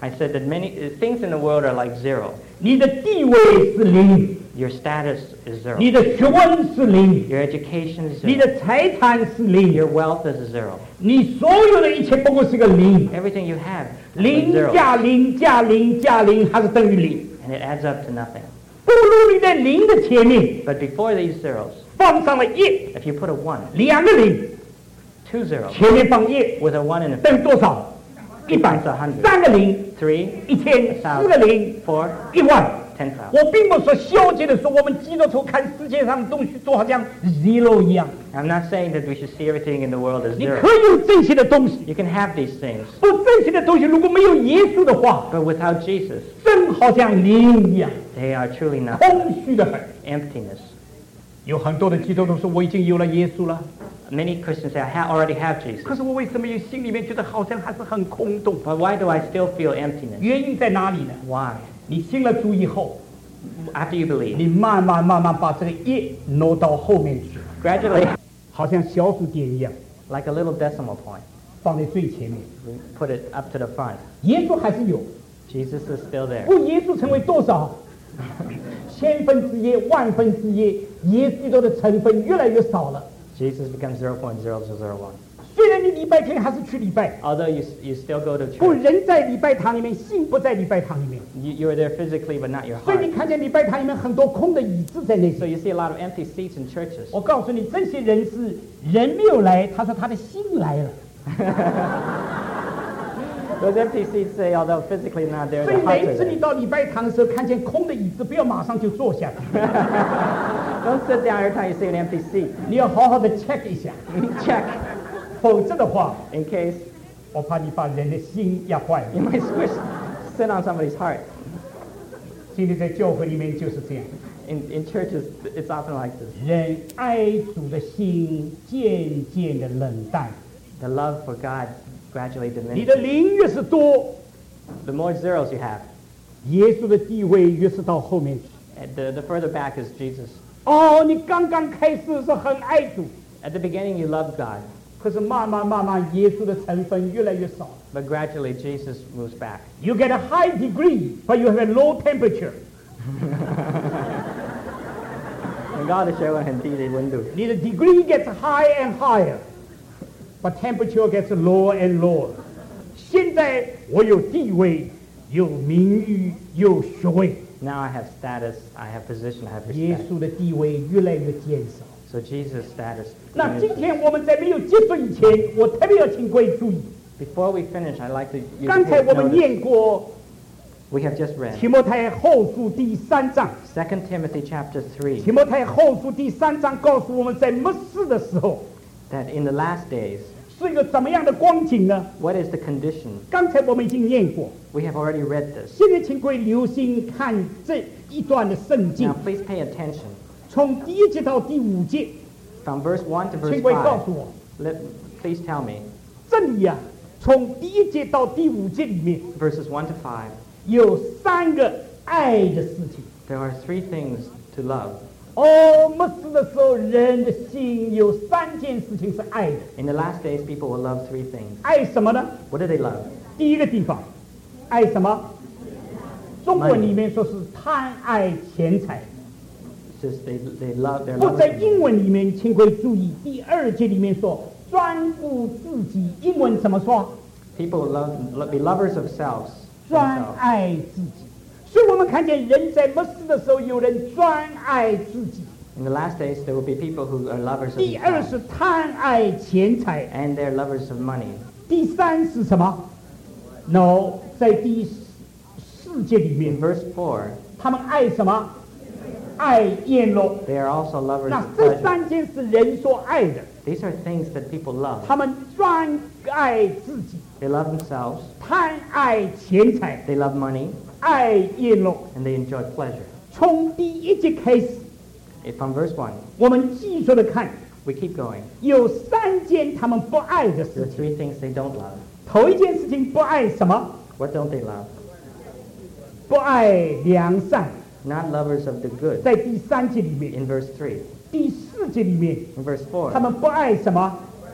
I said that many uh, things in the world are like zero. 你的地位是零， Your status is zero. 你的学问是零， Your education is 你 zero. 的财产是零， Your wealth is zero. 你所有的一切不过是个零， Everything you have is 零 zero. 加零加零加零还是等于零。 And it adds up to nothing. 不如你在零的前面 But before these zeros, 放上了一， if you put a one, 两个零， two zeros, 前面放一， with a one and a 等于多少？一百 It's a hundred. 三个零， three, 一千， thousand, 四个零， four, 一万。 ten thousand. 我并不是说消极的说，我们基督徒看世界上的东西都好像 zero 一样。 I'm not saying that we should see everything in the world as 你 zero. 可以有这些的东西， You can have these things, 不这些的东西如果没有耶稣的话， but without Jesus, 真好像零一样， they are truly nothing. 空虚的很。 Emptiness. 有很多的基督徒说我已经有了耶稣了， Many Christians say, I ha- already have Jesus. 可是我为什么心里面觉得好像还是很空洞？ But why do I still feel emptiness? 原因在哪里呢？ Why? 你信了主以后， After you believe, 你慢慢慢慢把这个一挪到后面去， gradually, 好像小数点一样， like a little decimal point, 放在最前面。 we put it up to the front. 耶稣还是有， Jesus is still there. 不耶稣成为多少？千分之一、万分之一，耶稣基督的成分越来越少了。 Jesus becomes zero point zero zero zero one. 虽然你礼拜天还是去礼拜， Although you, you still go to 不 church, 人在礼拜堂里面，心不在礼拜堂里面， you, you're there physically, but not your 所以 heart. 你看见礼拜堂里面很多空的椅子在那 So 里。 you see a lot of empty seats in churches. 我告诉你，这些人是人没有来，他说他的心来了。 Those empty seats say, although physically not there, 所以 the 每 hearts 一 are 次你 there. 到礼拜堂的时候，看见空的椅子，不要马上就坐下来， Don't sit down every time you see an empty seat. 你要好好的 check 一下， Check, 否则的话， in case 我怕你把人的心压坏了。 you might squish, sit on somebody's heart. 今天在教会里面就是这样， In, in churches, it's often like this. 人爱主的心渐渐的冷淡， The love for God gradually 你的 diminishes. 灵越是多， The more zeros you have, 耶稣的地位越是到后面去。 and the, the further back is Jesus. 哦，你刚刚开始是很爱主， At the beginning, you loved God, 可是慢慢慢慢，耶稣的成分越来越少。 but gradually Jesus moves back. You get a high degree, but you have a low temperature. And God is showing him the window. 你的 degree gets higher and higher, but temperature gets lower and lower. 现在我有地位，有名誉，有学位， Now I have status, I have position, I have 耶 respect. 稣的地位越来越减少。 So Jesus' status. 那今天我们在没有结束以前，我特别要请各位注意。 Before we finish, I'd like to you 刚才 to 我们 notice, 念过 we have just read 提摩太后书第三章， Second Timothy chapter 提 three, 摩太后书第三章告诉我们在末世的时候 that in the last days, 是一个怎么样的光景呢？ what is the condition? 刚才我们已经念过， We have already read this. 现在请各位留心看这一段的圣经 Now，please pay attention. 从第一节到第五节， From verse one to 请 verse 各位告 five, 诉我， let, please tell me, 这里呀、从第一节到第五节里面 verses one to five, 有三个爱的事情。 there are three things to love. 哦，末世的时候，人的心有三件事情是爱的， In the last days, people will love three things. 爱什么呢？ What do they love? 第一个地方，爱什么？中文里面说是贪爱钱财， It's just they, they love, they're 不在 loving. 英文里面，请各位注意，第二节里面说专顾自己，英文怎么说？ People will love, lo- be lovers of selves. 专 themselves. 爱自己。所以我们看见人在末世的时候，有人专爱自己。 In the last days, there will be people who are lovers of 第二 themselves, 是贪爱钱财， and they're lovers of money. 第三是什么 ？No， 在第四节里 In 面， verse four, 他们爱什么？爱宴乐。 they are also lovers 那 of 这 pleasure. 三件是人所爱的， These are things that people love. 他们专爱自己， They love themselves, 贪爱钱财， they love money, 爱宴乐。 and they enjoy pleasure. 从第一节开始， If from verse one, 我们继续的看， we keep going. 有三件他们不爱的 There 事 are 情。 three things they don't love. 头一件事情不爱什么？ What don't they love? 不爱良善， Not lovers of the good. 在第三节里面， In verse three, 第四节里面， in verse 他 four, 们不爱什么？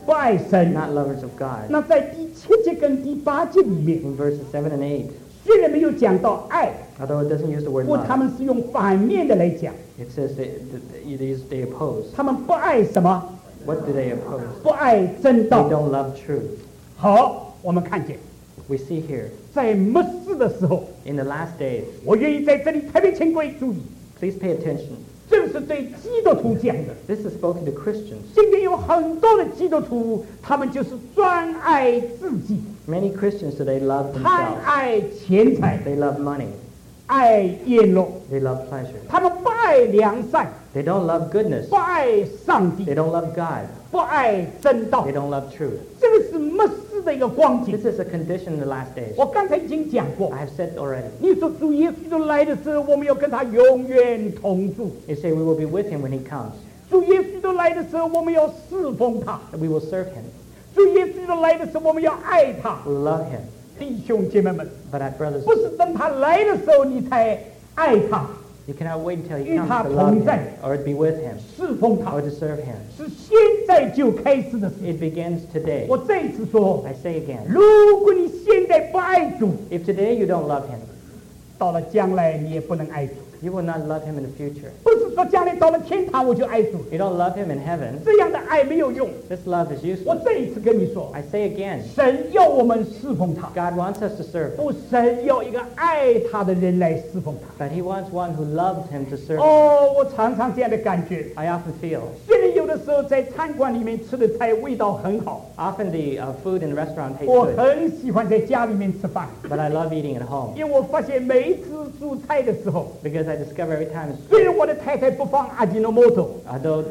不爱神。 not lovers of God. 那在第七节跟第八节里面， In verses seven and eight, 虽然没有讲到爱， although it doesn't use the 不 word 过他 love, 们是用反面的来讲， it says they, they, they, they oppose. 他们不爱什么？ What do they oppose? 不爱真 They 道。 don't love truth. 好，我们看见 We see here, 在末世的时候， in the last days, 我愿意在这里特别请各位注意， please pay attention. 这是对基督徒讲的。 This is spoken to Christians. 今天有很多的基督徒，他们就是专爱自己， Many Christians today love 贪 themselves. 爱钱财， They love money. 爱宴乐， They love pleasure. 他们不爱良善， They don't love goodness. 不爱上 They 帝， don't love God. 不爱真道 They。don't love truth. 这个是末世的一个光景 This。is a condition in the last days. 我刚才已经讲过， I have said already. 你说主耶稣基督来的时候，我们要跟他永远同住； You say we will be with him when he comes. 主耶稣基督来的时候，我们要侍奉他； That we will serve him. 主耶稣基督来的时候，我们要爱他。 We will love him. 弟兄姐妹们， But our brothers, 不是等他来的时候你才爱他、 you cannot wait until he 与他 comes to love 同在。 him or to be with him 侍奉他 or，to serve him. 是现在就开始的事。 It begins today. 我再一次说， I say again, 如果你现在不爱主， if today you don't love him, 到了将来你也不能爱主。 you will not love him in the future. 不是说将来到了天堂我就爱主， You don't love him in heaven, 这样的爱没有用。 this love is 我 useless. 再一次跟你说， I say again, 神要我们侍奉他， God wants us to serve him, 不，神要一个爱他的人来侍奉他。 but he wants one who loves him to serve him. 哦，我常常这样的感觉。 I often feel, 虽然有的时候在餐馆里面吃的菜味道很好， often the uh, food in the restaurant tastes 我 good, 很喜欢在家里面吃饭， but I love eating at home 因为我发现每一次煮菜的时候， because I discover every time, 虽然我的太太不放阿基诺摩托 although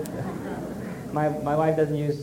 my, my wife doesn't use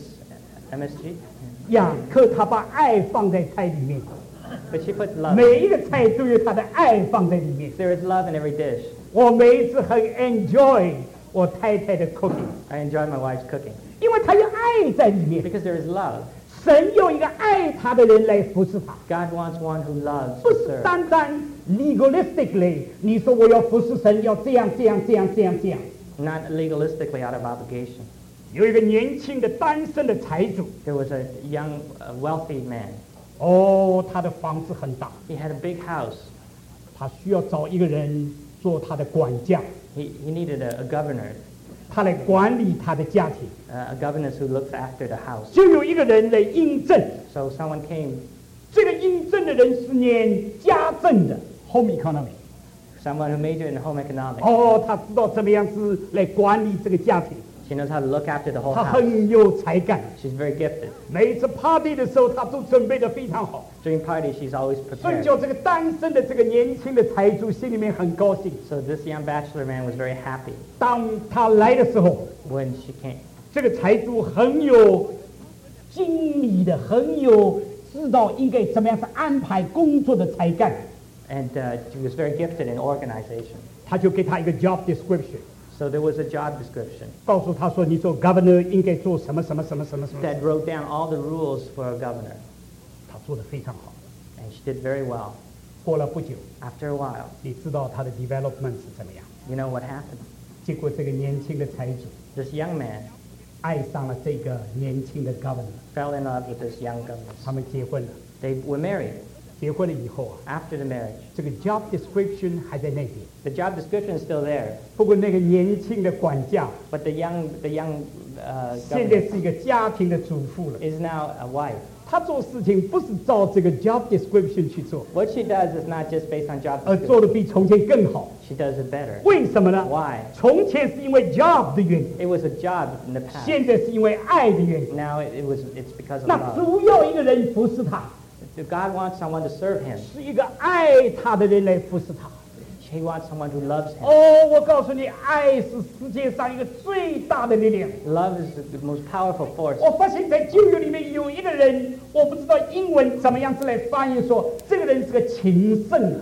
M S G, 呀，可她把爱放在菜里面， but she puts love. 每一个菜都有她的爱放在里面。 There is love in every dish. 我每一次很 enjoy 我太太的 cooking， I enjoy my wife's cooking 因为她有爱在里面。 because there is love. 神用一个爱他的人来服侍他， God wants one who loves 不 to 是 serve, 单单 legalistically， 你说我要服侍神，要这样这样这样这样这样。 not legalistically out of obligation. 有一个年轻的单身的财主， There was a young, uh, wealthy man. 哦，他的房子很大， He had a big house. 他需要找一个人做他的管家， He, he needed a, a governor, 他来管理他的家庭。 uh, a governess who looks after the house. 就有一个人来应征， So someone came, 这个应征的人是念家政的 home economy。 someone who majored in home economics. 哦，他知道怎么样子来管理这个家庭， She knows how to look after the whole 他 house. 很有才干。 She's very gifted. 每一次 party 的时候，他都准备得非常好， During parties, she's always 所以 prepared. 叫这个单身的这个年轻的财主心里面很高兴。 So this young bachelor man was very happy 当他来的时候， when she came. 这个财主很有经理的，很有知道应该怎么样是安排工作的才干， And uh, she was very gifted in organization. 他就给他一个 job description， So there was a job description 告诉他说你做 governor 应该做什么什么什么什么什么， that wrote down all the rules for a governor. 他做得非常好。 And she did very well. 过了不久， After a while, 你知道他的 development 是怎么样？ you know what happened? 结果这个年轻的财主 This young man 爱上了这个年轻的 governor， fell in love with this young governess. 他们结婚了。 They were married. 结婚了以后啊， After the marriage, 这个 job description 还在那边， the job description is still there, 不过那个年轻的管家 but the young, the young uh, 现在 governess 是一个家庭的主妇了。 is now a wife. 他做事情不是照这个 job description 去做， What she does is not just based on job 而做 description. 的比从前更好。 She does it better. 为什么呢？ Why? 从前是因为 job 的原因， It was a job in the past. 现在是因为爱的原因。 Now it, it was, it's because of 那 love. 主要一个人服侍他， God wants someone to serve him. 是一个爱他的人来服侍他。 He wants someone who loves him. 哦，我告诉你，爱是世界上一个最大的力量。 Love is the most powerful force. 我发现，在旧约里面有一个人，我不知道英文怎么样子来翻译说，这个人是个情圣啊。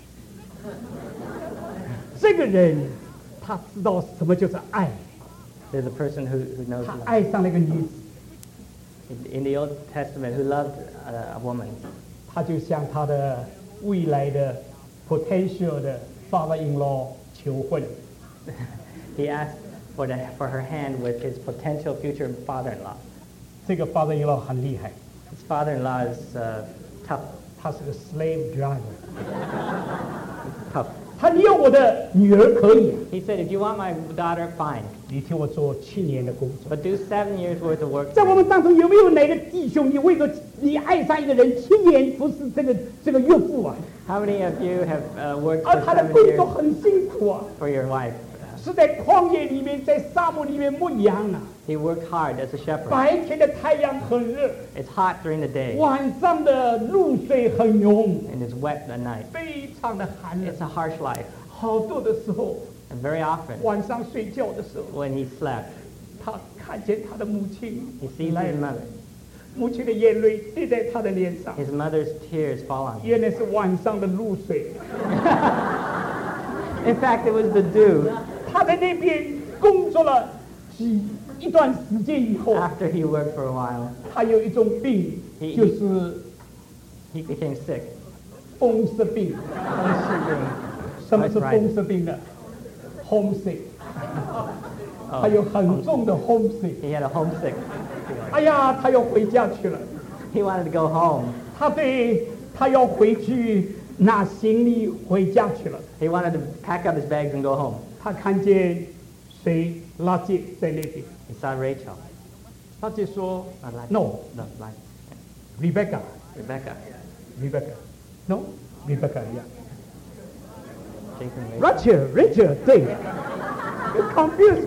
这个人，他知道什么就是爱， There's a person who, who knows 他 love. 爱上了一个女子， In, in the Old Testament, who loved a, a woman. 他就向他的未来的 potential 的 father-in-law 求婚。 He asked for, the, for her hand with his potential future father-in-law. 这个 father-in-law 很厉害， His father-in-law is uh, tough. 他是个 slave driver。 Tough. 他你要我的女儿可以， He said, if you want my daughter, fine. 你替我做七年的工作。 But do seven years worth of work. 在我们当中有没有哪个弟兄，你为着你爱上一个人，七年服侍这个这个岳父啊？ How many of you have uh, worked 而 for 他的 seven 工 years 作很辛苦啊， for your wife? 是在旷野里面，在沙漠里面牧羊啊。 He worked hard as a shepherd. 白天的太阳很热， It's hot during the day 晚上的露水很浓， and it's wet at night. 非常的寒冷 It's。a harsh life. 好多的时候， And very often 晚上睡觉的时候， when he slept, 他看见他的母亲 he sees 来 his 了， mother. 母亲的眼泪滴在他的脸上， His mother's tears fall on him. 原来是晚上的露水。 In fact, it was the dew 他在那边工作了几一段时间以后， after he worked for a while. 他有一种病， He- 就是 He became sick. 风湿病。什么是风湿病呢 ？homesick， 他有很重的 homesick。 He had a homesick. 哎呀，他要回家去了。 He wanted to go home. 他对他要回去拿行李回家去了。 He wanted to pack up his bags and go home. 他看见谁拉姐在那边， He saw Rachel. 拉姐说 Uh, like, ：“No， no, like Rebecca，Rebecca，No，Rebecca Rebecca. 一样。 Jason Rachel. Rachel，Rachel，对 ，You confuse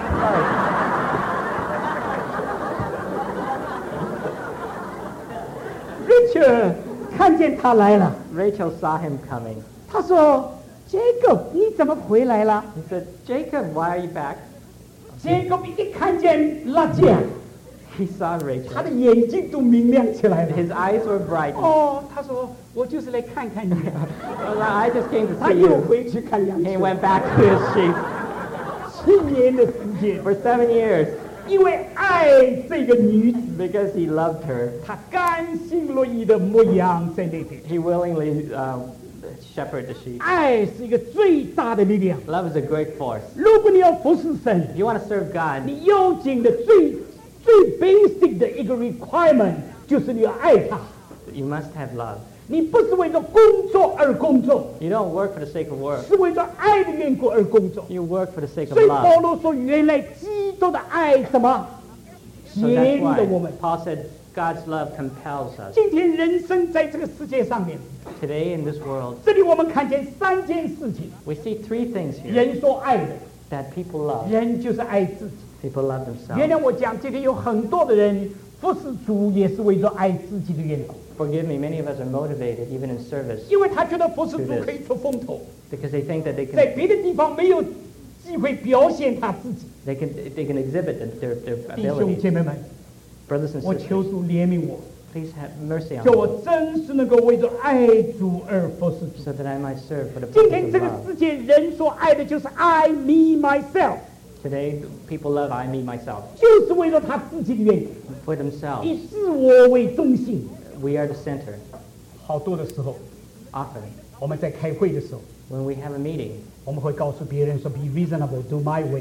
me。Rachel 看见他来了， Rachel saw him coming. 他说：“Jacob，你怎么回来了 He said, Jacob, why are you back? ？”Jacob 一看见拉姐， He saw 他的 Rachel. 眼睛都明亮起来了。 His eyes were bright. 哦，他说：“我就是来看看你。 Well, I just came to ” 他 see 又 you. 回去看羊 He 群。 went back to his sheep 七年的时间， for seven years 因为爱这个女子， because he loved her. 他甘心乐意的牧羊在那边。 He willingly uh, shepherded the sheep. 爱是一个最大的力量。 Love is a great force. 如果你要服侍神， If you want to serve God, 你要紧的最最 basic 的一个 requirement 就是你要爱他。 you must have love. 你不是为了工作而工作， You don't work for the sake of work. 是为了爱的缘故而工作。 You work for the sake of 所以保 love. 罗说，原来基督的爱什么 So 牵 that's 引 why 着我们。 Paul said God's love compels us. 今天人生在这个世界上面， Today in this world, 这里我们看见三件事情： we see three things here 人所爱的， that people love. 人就是爱自己。 People love 原 themselves. 来我讲，今天有很多的人服侍主，也是为了爱自己的缘故， Forgive me, many of us are motivated even in service 因为他觉得服侍主可以出风头， because they think that they 在 can 别的地方没有机会表现他自己。 they can they can exhibit their, their 弟兄 ability. 姐妹们， Brothers and 我 sisters, 求主怜悯我， please have mercy on 叫我 me 真是能够为着爱主而服侍主。 so that I might serve for the 今 purpose 天 of 这个 love. 世界人所爱的就是 I me myself， Today, people love I, me, myself 就是为了他自己的缘故， for themselves. 以自我为中心。 We are the center. 好多的时候， Often, 我们在开会的时候， when we have a meeting, 我们会告诉别人说 Be reasonable, do my way。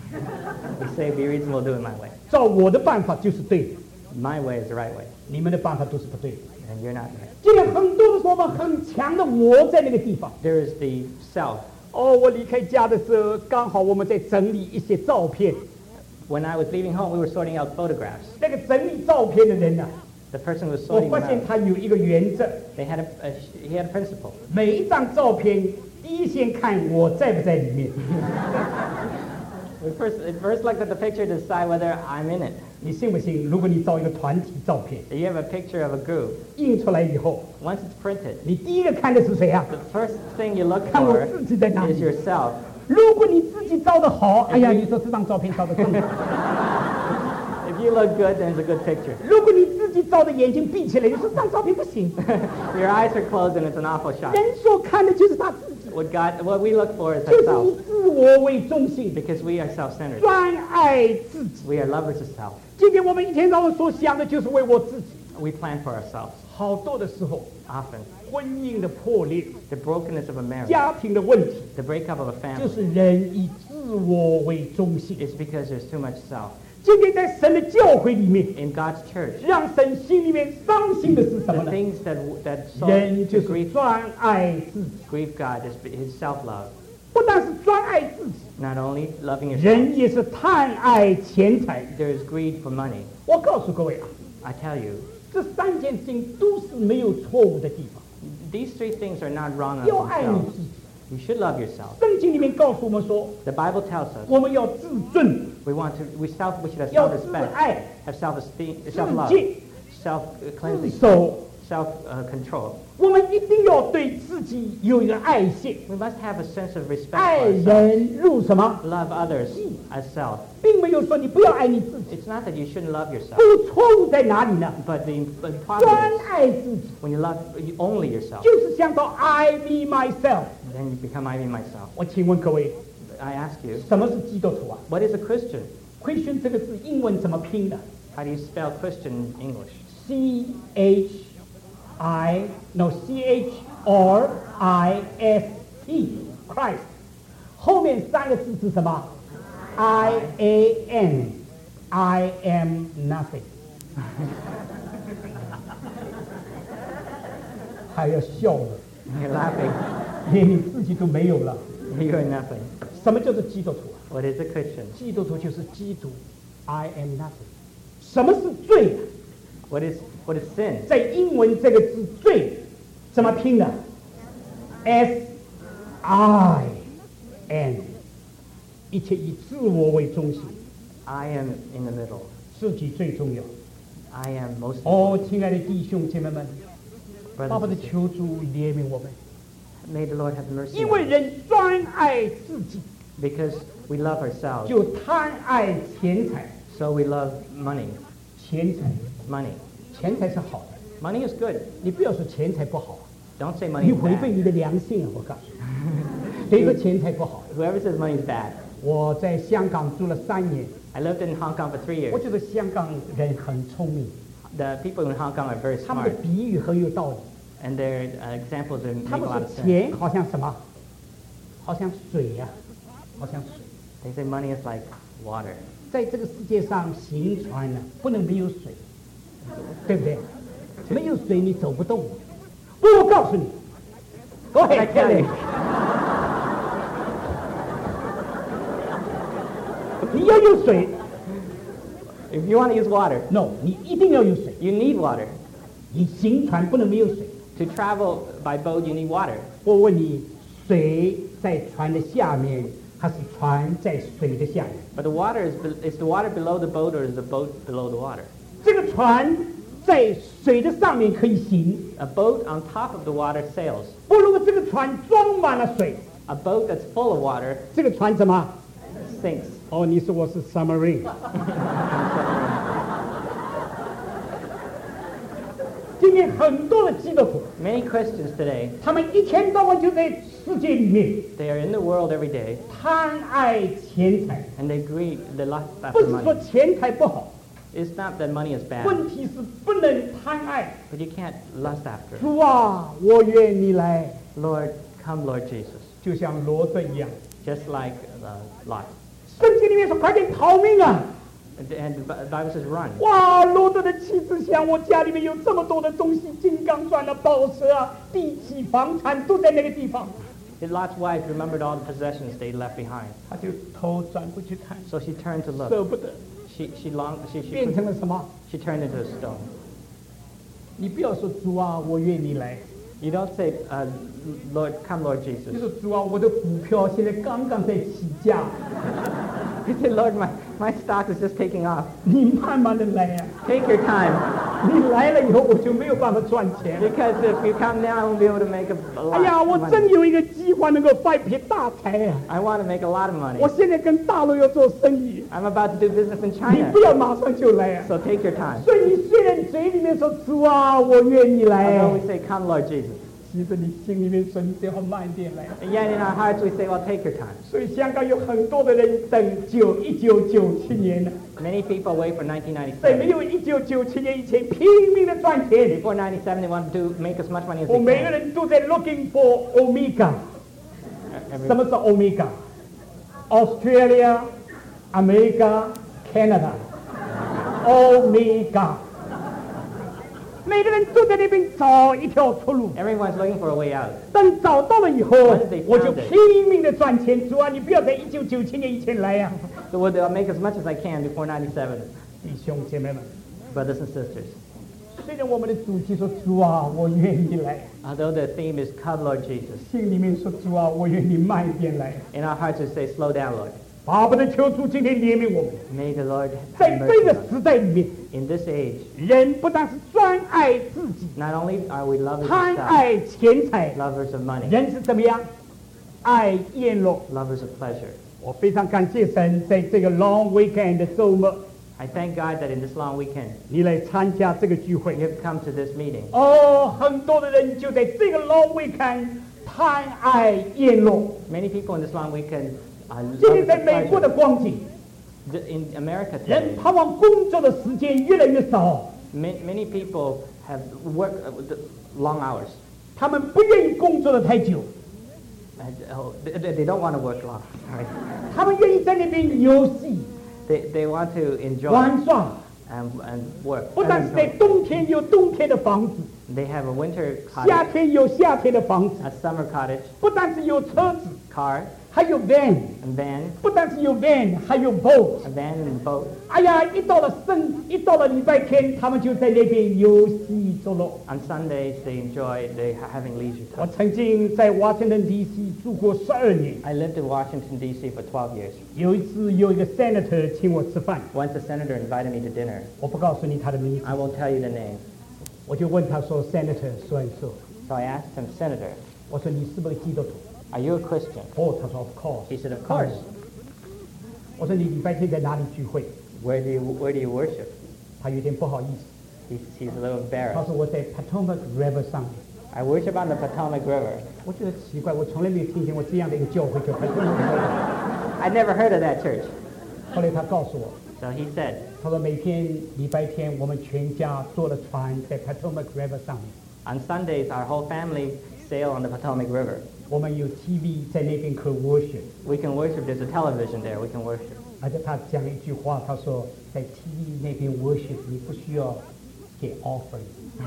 we say, be reasonable, do it my way. 照我的办法就是对的， My way is the right way, 你们的办法都是不对的。 and you're not right. 今天很多的时候，我们很强的我在那个地方。 There is the self. 哦，我离开家的时候，刚好我们在整理一些照片。 When I was leaving home, we were sorting out photographs. 那个整理照片的人呢、 The person was 我 sorting 发 them 现 out. 他有一个原则， They had a, a he had a principle. 每一张照片第一先看我在不在里面。 We first, we first looked at the picture to decide whether I'm in it. 你信不信？如果你照一个团体照片， You have a picture of a group. 印出来以后， Once it's printed, 你第一个看的是谁啊？ the first thing you look 看我 for 自己在哪 is 里。 yourself. 如果你自己照的好，哎呀，你说这张照片照的更好。 If you look good, then it's a good picture. 如果你自己照的眼睛闭起来，你说这张照片不行。 Your eyes are closed and it's an awful shot. 人所看的就是他自己， What God, what we look for is 就是以 ourselves 自我为中心， because we are self-centered. 专爱自己。 We are lovers of self. 今天我们一天到晚所想的就是为我自己。 We plan for ourselves. 好多的时候， Often, 婚姻的破裂、 the brokenness of a marriage, 家庭的问题， the breakup of a 就 family, 是人以自我为中心。 is because there's too much self. 今天在神的教会里面， In God's church, 让神心里面伤心的是什么 the 呢？ things that that so 人 to 就是 grieve, 专爱自己， grieve God is His self-love. 不但是专爱自己， Not only loving yourself, 人也是贪爱钱财。 there is greed for money. 我告诉各位啊， I tell you, 这三件事情都是没有错误的地方。 these three things are not wrong on 要爱你 themselves. 自己， You should love yourself. 圣经里面告诉我们说， The Bible tells us 我们要自尊， we want to we self we should have 要自 self-respect, 爱， have self-esteem, 自 self-love, 戒， self-cleansing, 自守。 self-control. 我们一定要对自己有一个爱心， We must have a sense of respect 爱 for ourselves. 人如什么？ Love others as self. 并没有说你不要爱你自己。 It's not that you shouldn't love yourself, 不错误在哪里呢？ but the, the 专 problem is 爱自己， when you love you only yourself, 就是想到 I me myself。 then you become I me myself. 我请问各位， I ask you, 什么是基督徒啊 what is a Christian? ？Christian 这个字英文怎么拼的 How do you spell Christian in English? ？C H I no C H R I S T Christ， 后面三个字是什么 ？I A N I am nothing 。还要笑了， You're laughing. 连你自己都没有了。 You are nothing. 什么叫做基督徒啊？ What is a Christian? 基督徒就是基督 ，I am nothing。什么是罪？ What is what is sin? 在英文这个字“罪”怎么拼的 ？S I N， 一切以自我为中心， I am in the middle. 自己最重要。 I am most 哦， important. 亲爱的弟兄姐妹们，巴 Brothers 不得 and sisters, 求主怜悯我们， may the Lord have mercy 因 on 为 us. 人专爱自己， Because we love ourselves, 就贪爱钱财。 so we love money. 钱财， Money. 钱财是好的， Money is good. 你不要说钱财不好啊， Don't say money 你 is 违背 bad. 你的良心啊！我告诉你，谁说钱财不好？ Whoever says money is bad. 我在香港住了三年， I lived in Hong Kong for three 我 years. 觉得香港人很聪明， The people in Hong Kong are very 他们的 smart, 比喻很有道理。 and their uh, examples are, 他 make 们 a lot 说 of sense. 钱好像什么？好像水呀、好像水。 They say money is like water. 在这个世界上行船呢、不能没有水，对不对？没有水你走不动。不，我告诉你，各位 I tell you, 你要有水 if you want to use water, ，no，你一定要有水。 you need water. 你行船不能没有水。 To travel by boat, you need water. 我问你，水在船的下面，还是船在水的下面？ But the water is, be- is the water below the boat or is the boat below the water? 这个船在水的上面可以行， A boat on top of the water sails. 不，如果这个船装满了水， A boat that's full of water 这个船怎么？ sinks. 哦，你说我是 submarine。今天很多的基督徒， Many Christians today, 他们一天到晚就在世界里面 they are in the world every day 贪爱钱财， and they greed, they lust 不 after 是说 money. 钱财不好， It's not that money is bad, 问题是不能贪爱。 but you can't lust after. 主啊，我愿你来， Lord, come Lord Jesus. 就像罗德一样。 Just like uh, Lot. 圣经里面说：“快点逃命啊！” And, and the Bi- Bible says run. 哇，罗德的妻子想，我家里面有这么多的东西，金刚钻啊、宝石啊、地契、房产都在那个地方， Lot's wife remembered all the possessions they left behind. 他就头转过去看， So she turned to 舍 look. 不得， She, she, longed, she, she, 变成了什么？ she turned into a stone. 你不要说主啊，我愿你来， You don't say, uh, Lord, come Lord 你 Jesus. 说主啊，我的股票现在刚刚在起价， You say, Lord, my, my stock is just taking off. 你慢慢的来呀、 Take your time. 你来了以后我就没有办法赚钱。 Because if you come now, I won't be able to make a, a 哎 lot 呀，我 of 真 money. 有一个计划能够发一笔大财呀、 I want to make a lot of 我 money. 现在跟大陆要做生意， I'm about to do business in 你 China. 不要马上就来呀、 So take your time. 所以你虽然嘴里面说主啊，我愿意来， Although we say, come Lord Jesus. 其实你心里面说你最好慢点来。 And yet in our hearts we say, well, take your time. 所以香港有很多的人等九一九九七年了， Many people wait for nineteen 在没 ninety-seven. 有一九九七年以前拼命的赚钱。 Before ninety-seven, they want to do, make as much money as 我 they 每个 can. 人都在 looking for Omega。 Every- 什么是 Omega？Australia、America、Canada。 Oh my God！ 每个人都在那边找一条出路。 Everyone's looking for a way out. 等找到了以后 Once they， 我就 found it 拼命的赚钱。主啊，你不要在一九九七年以前来呀、啊！ So we'll I'll make as much as I can before ninety-seven. 弟兄姐妹们， Brothers and sisters, 虽然我们的主题说主啊，我愿意来， although the theme is Come Lord Jesus, 心里面说主啊，我愿意慢一点来。 in our hearts we say, Slow down, Lord. 巴不得求主今天怜悯我们， May the Lord 在 have 这 mercy 个 on us. 时代里面， In this age, 人不但是专爱自己， not only are we lovers of 贪 self, 爱钱财， lovers of money, 人是怎么样？爱宴乐。 lovers of pleasure. 我非常感谢神，在这个 Long Weekend 的周末， I thank God that in this long weekend, 你来参加这个聚会。 you have come to this meeting. 哦，很多的人就在这个 Long Weekend 贪爱宴乐。 Many people in this long weekend are 今天 lovers 在 of 美国的 pleasure. 光景， The- In America 人 today, 盼望工作的时间越来越少， ma- many people have work uh, with the long hours. 他们不愿意工作的太久， And, oh, they, they they don't want to work long. Right? 他们愿意在那边游戏、 They, they want to enjoy 玩耍。 and, and work. 不但是 and 在 enjoy. 冬天有冬天的房子， They have a winter 夏 cottage, 天有夏天的房子， a summer cottage, 不但是有车子， car, 还有 van， a van, 不但是有 van，还有 boat。 a van and boat. 哎呀，一到了圣，一到了礼拜天，他们就在那边游戏作乐。 On Sundays, they enjoy they ha- having leisure 我 time. 曾经在华盛顿 D C 住过十二年， I lived in Washington, D C for twelve years. 有一次有一个 senator 请我吃饭， Once a senator invited me to dinner. 我不告诉你他的名字， I won't tell you the name. 我就问他说 Senator 说一说， So I asked him, Senator, 我说你是不是基督徒？ are you a Christian? 哦，他说 Of course。 He said, of course. 我说你礼拜天在哪里聚会？ Where do you, where do you worship? 他有点不好意思， He's, he's a little 他 embarrassed. 说我在 Potomac River 上面。 I worship on the Potomac River. 我觉得奇怪，我从来没有听见过这样的一个教会叫 Potomac River。 I'd never heard of that church. 后来他告诉我， So he said, 他说每天礼拜天我们全家坐了船在 Potomac River 上面， on Sundays, our whole family sail on the Potomac River. 我们有 T V 在那边可 worship。 We can worship. There's a television there. We can worship. 而且他讲了一句话，他说在 T V 那边 worship 你不需要给 offering。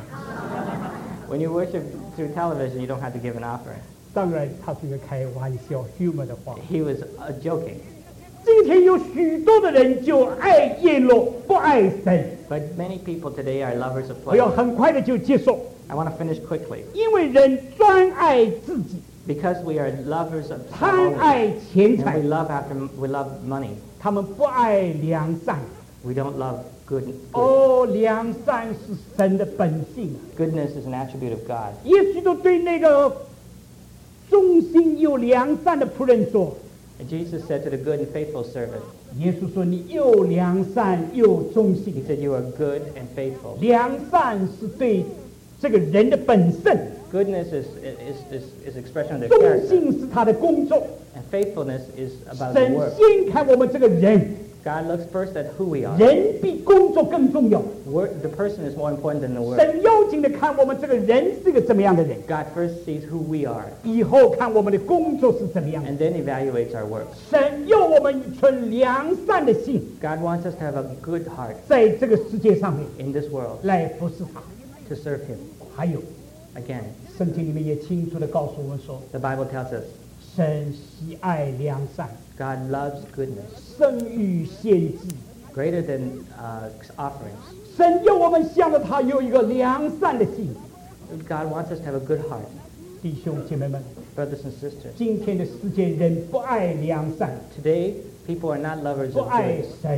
When you worship through television, you don't have to give an offering. 当然，他是一个开玩笑 humor 的话。 He was uh, joking. 今天有许多的人就爱宴乐，不爱神。 But many people today are lovers of 我要 pleasure. 很快的就结束， I want to finish quickly. 因为人专爱自己， Because we are lovers of 贪 self 爱 only, 钱 and 财 we，love after we love money. 他们不爱良善。 We don't love good. good. 哦，良善是神的本性。 Goodness is an attribute of God. 耶稣都对那个忠心又良善的仆人说 And Jesus said to the good and faithful servant, 耶稣说你又良善又忠 He 心。 said, you are good and faithful. 良善是对这个人的本性， Goodness is, is, is, is expression of their 忠 character. 心是他的工作。 And faithfulness is about the 神 work. 先看我们这个人， God looks first at who we are. 人比工作更重要。 Work, the person is more important than the work. 神要紧的看我们这个人是个怎么样的人， God first sees who we are 以后看我们的工作是怎么样的。 and then evaluates our work. 神要我们存良善的心， God wants us to have a good heart 在这个世界上面 in this world 来服侍他。 to serve Him. 还有， Again, 圣经里面也清楚的告诉我们说， the Bible tells us 神喜爱良善， God loves goodness 生育献祭。 greater than uh, offerings. 神要我们向着他有一个良善的心。 God wants us to have a good heart. 弟兄姐妹们， Brothers and sisters, 今天的世界人不爱良善， today people are not lovers 不 of 爱 good, 神。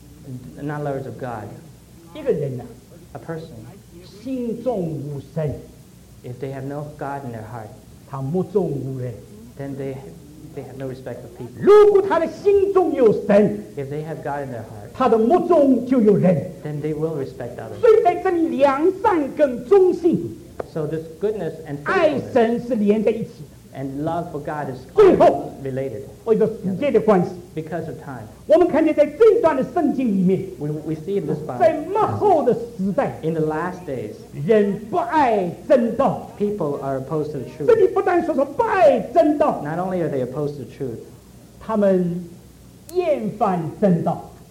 not lovers of God. 一个人呢、 A person, 心中无神， if they have no God in their heart, 他目中无人。 then they they have no respect for people. 如果他的心中有神， If they have God in their heart, 他的目中就有人。 then they will respect others. 所以在这里，良善跟忠信、 So this goodness and 爱 faithfulness 神是连在一起的。 and love for God is 最后， related 为了时间的关系， because of time. 我们看见在这一段的圣经里面， We, we see in this 在 Bible, 末后的时代， in the last days, 人不爱真道。 people are opposed to the 这 truth. 里不但说说不爱真道， Not only are they opposed to truth, 他们厌烦真道。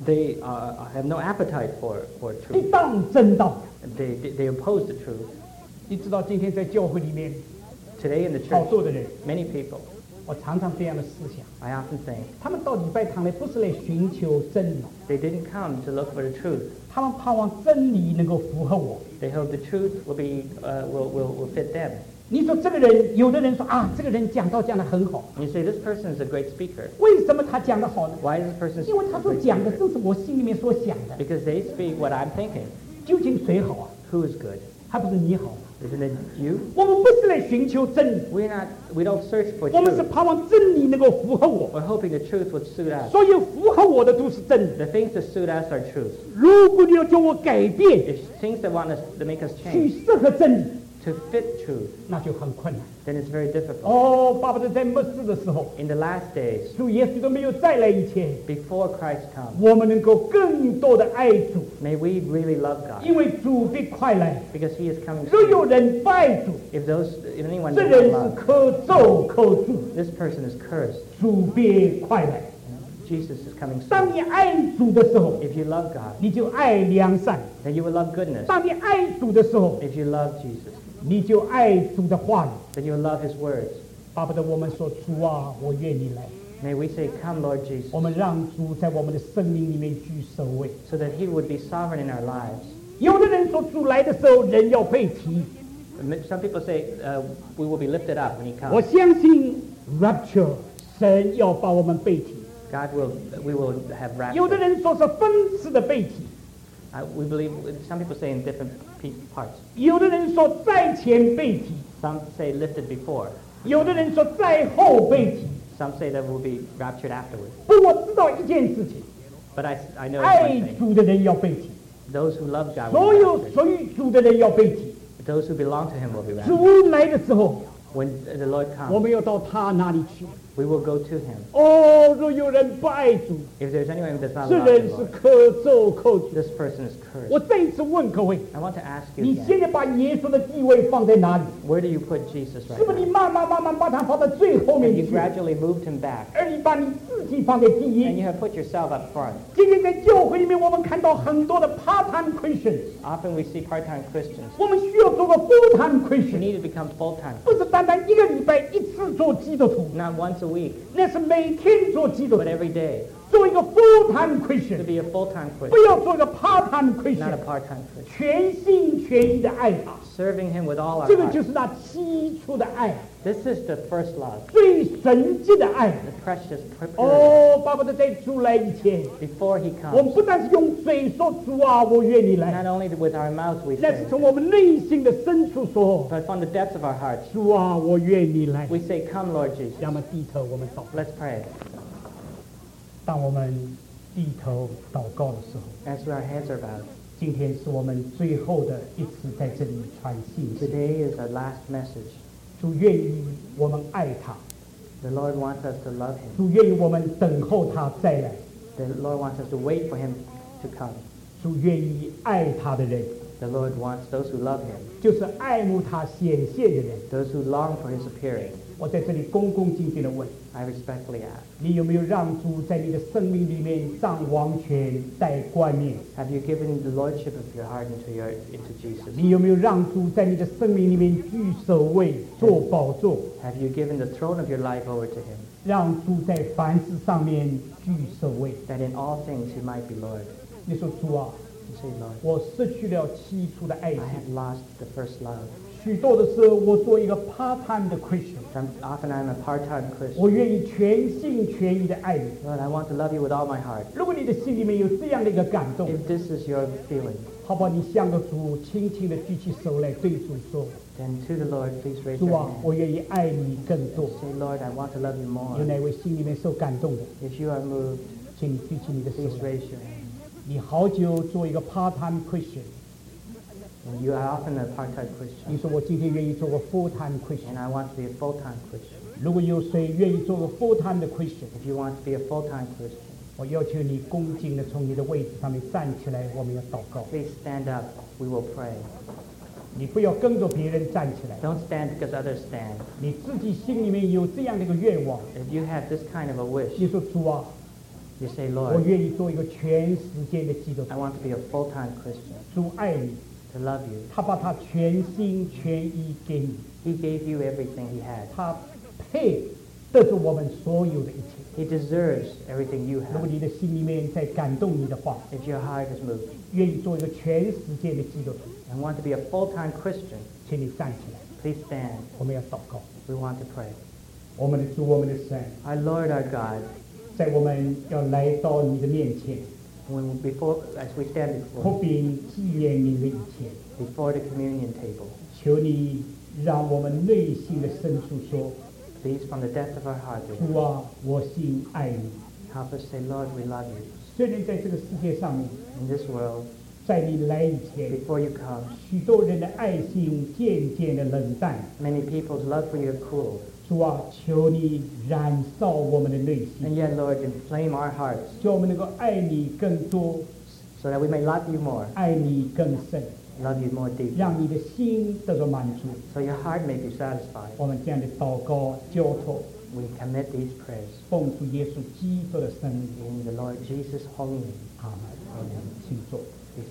They uh, have no appetite for, for 抵 truth. 挡真道。 They, they, they oppose the truth. 你知道今天在教会里面， Today in the 好 church, 多的人， many people, 我常常这样的思想， I often think, 他们到礼拜堂来不是来寻求真理， they didn't come to look for the truth. 他们盼望真理能够符合我。 They hope the truth will be uh, will, will, will fit them. 你说这个人，有的人说啊，这个人讲道讲得很好， And you say, this person is a great speaker. 为什么他讲得好呢？ Why is this person 因为他 a 所 great 讲的 speaker? 正是我心里面所想的。 Because they speak what I'm thinking. 究竟谁好啊？ Who is good? 还不是你好吗？ Isn't it you? 我们不是来寻求真理， We're not, we don't search for 我们是 truth. 盼望真理能够符合我。 We're hoping the truth would suit us. 所有符合我的都是真理。 The things that suit us are truth. 如果你要叫我改变， If things that want us to make us 去 change, 适合真理， to fit truth, 那就很困难。 then it's very difficult. 哦，巴不得在末世的时候， In the last days, 主耶稣都没有再来以前， before Christ comes, 我们能够更多的爱主， may we really love God, 因为主必快来。 because He is coming 若有 soon. 人不爱主， If those, if anyone 这 does 人 not 是 love, 可咒可诅。 this person is cursed. 主必快来。 Jesus is coming 当 soon. 你爱主的时候， If you love God, 你就爱良善； then you will love goodness. 当你爱主的时候， If you love Jesus, 你就爱主的话语。 then you will love His words. 巴不得我们说主啊，我愿意来。 May we say, come Lord Jesus, 我们让主在我们的生命里面居首位。 so that He would be sovereign in our lives. 有的人说主来的时候人要被提， Some people say uh, we will be lifted up when He 我 comes. 相信 rapture 神要把我们被提。 God will, we will have 有的 rapture. 人说是分次的被提， Uh, we believe, some people say in different pe- parts. 有的人说在前被提， Some say lifted before. 有的人说在后被提。 Some say that we'll be raptured afterwards. 不过我知道一件事情， But I, I know 爱 one thing. 主的人要被提， Those who love God 所 will be 有 raptured. 属于主的人要被提。 Those who belong to Him will be raptured. 主来的时候， When the Lord 我 comes, 们要到他那里去。 we will go to Him. 哦，若有人不爱主， If there's anyone who does not 这 love 人 the 是 Lord, 可咒可诅。 this person is cursed. 我再一次问各位， I want to ask you 你 again, 现在把耶稣的地位放在哪里？ where do you put Jesus 是 right 不是你 now? 慢慢慢慢把他放到最后面 And you 去， gradually moved Him back, 而你把你自己放在第 and 一？ you have put yourself up front. 今天在教会里面，我们看到很多的 part-time Christians， Often we see part-time Christians. 我们需要做个 full-time We Christian， need to become full-time, 不是单单一个礼拜一次做基督徒， not once a week, 那是每天做基督徒 but。every day. 做一个 full-time To Christian， be a full-time 不 Christian, 要做一个 part-time not Christian， a part-time Christian. 全心全意的爱他， Serving Him with all our 这个 heart. 就是那起初的爱， This is the first love, 最神迹的爱。 the precious pur- purity. 哦，巴不得在主来以前， Before He 我们 comes, 不但是用嘴说主啊，我愿意来， not only with our mouth we 那 say, 是从我们内心的深处说， but from the depths of our hearts, 主啊，我愿意来。 we say, come Lord Jesus. 那么低头，我们祷告。 Let's pray. 当我们低头祷告的时候， As our heads are bowed. 今天是我们最后的一次在这里传信息。 Today is our last message. 主愿意我们爱他， The Lord wants us to love Him. 主愿意我们等候他再来， The Lord wants us to wait for Him to come. 主愿意爱他的人， The Lord wants those who love Him, 就是爱慕他显现的人。 those who long for His appearing. 我在这里恭恭敬敬的问， I respectfully ask, 你有没有让主在你的生命里面掌王权、带冠冕？ have you given the lordship of your heart into your into Jesus? 你有没有让主在你的生命里面居首位、做宝座？ Have you given the throne of your life over to Him, 让主在凡事上面居首位？ that in all things He might be Lord? 你说主啊， You say, Lord, 我失去了起初的爱 I 情， have lost the first love. 许多的时候我做一个 part-time 的 Christian， Some- Often I'm a part-time 我 Christian. 愿意全心全意的爱你。 Lord, I want to love you with all my heart. 如果你的心里面有这样的一个感动， If this is your feeling, 好不好？你向着主轻轻的举起手来，对主说 then to the Lord, please raise：“ 主 your 啊，我 hand. 愿意爱你更多。 Say, Lord, I want to love you ” 有 more. 哪位心里面受感动的， If you are moved, 请你举起你的手 please 来。 raise your hand. 你好久做一个 part-time Christian， And you are often a part-time 你 Christian, 说我今天愿意做个 full-time Christian。 and I want to be a full-time Christian. 如果有谁愿意做个 full-time 的 Christian， If you want to be a full-time Christian, 我要求你恭敬的从你的位置上面站起来，我们要祷告。 please stand up. We will pray. 你不要跟着别人站起来， Don't stand because others stand. 你自己心里面有这样的一个愿望， If you have this kind of a 你 wish, 说主啊， You say, 我 Lord, 愿意做一个全时间的基督徒 I。want to be a full-time Christian, 主爱你， to love you. 他把他全心全意给你， He gave you everything he had. 他配得着我们所有的一切。 He deserves everything you 如果 have. 你的心里面在感动你的话， If your heart is moved 愿意做一个全时间的基督徒， and want to be a full-time Christian, 请你站起来， please stand. 我们要祷告。 We want to pray. 我们的主，我们的神， Our Lord, our God, 在我们要来到你的面前， when before, as we stand 不 before, 并纪念你的一切， before the communion table, 求你让我们内心的深处说： please, from the depth of our heart, 主啊，我心爱你。 help us say, Lord, we love you. 虽然在这个世界上面， In this world, 在你来以前， before you come, 许多人的爱心渐渐的冷淡。 many people's love for you have cooled. 主啊，求你燃烧我们的内 And 心， yet, Lord, inflame our hearts 叫我们能够爱你更多， so that we may love you more, 爱你更深， love you more deeply, 让你的心得到满足。 so your heart may be satisfied. 我们这样的祷告交托， We commit these prayers 奉主耶稣基督的圣名， in the Lord Jesus' holy name. 阿门。请坐。 Please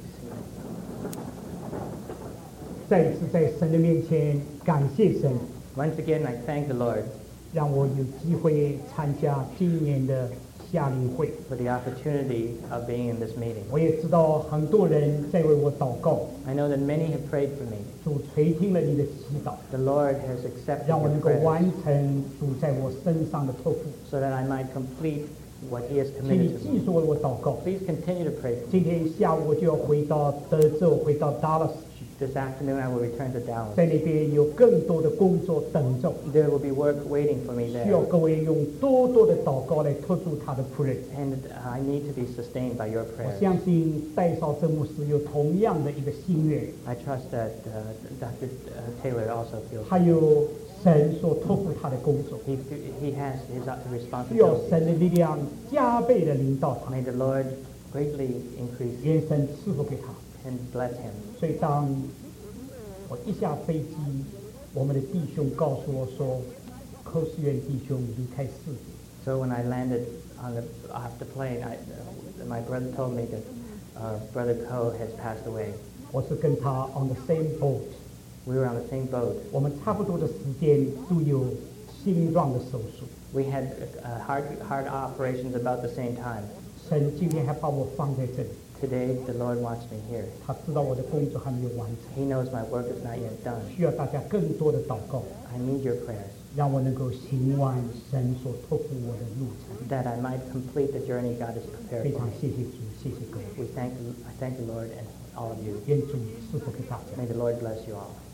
be seated. 再一次在神的面前感谢神， Once again, I thank the Lord 让我有机会参加今年的夏令会。 for the opportunity of being in this meeting. 我也知道很多人在为我祷告， I know that many have prayed for me. 主垂听了你的祈祷， The Lord has accepted 让我 your 能够 prayers 完成主在我身上的托付。 so that I might complete what He has 请你 committed to 继 me. 续为我祷告。 Please continue to pray for me. 今天下午我就要回到德州，回到 Dallas 去， This afternoon, I will return to Dallas. 在那边有更多的工作等着， There will be work waiting for me 需要 there, 各位用多多的祷告来托住他的仆人。 and I need to be sustained by your 我 prayers. 相信戴少正牧师有同样的一个心愿， I trust that uh, Doctor Taylor also feels. 还有神所托付他的工作， He, he has his 需要 responsibility. 神的力量加倍的领导他， May the Lord greatly increase 愿神赐福给他。 and bless him. 所以当我一下飞机，我们的弟兄告诉我说，寇世元弟兄离开世界。 So when I landed on the off the plane, I, uh, my brother told me that uh, Brother Ko has passed away. 我是跟他 on the same boat， We were on the same boat. 我们差不多的时间都有心脏的手术。 We had uh, heart heart operations about the same time. 神今天还把我放在这里， Today, the Lord wants me here. 他知道我的工作还没有完成， He knows my work is not yet done. 需要大家更多的祷告， I need your prayers 让我能够行完神所托付我的路程。 that I might complete the journey God has prepared 非 for 常 me. 谢谢主，谢谢各位， We thank I thank the Lord and all of you. 愿主赐福给大家。 May the Lord bless you all.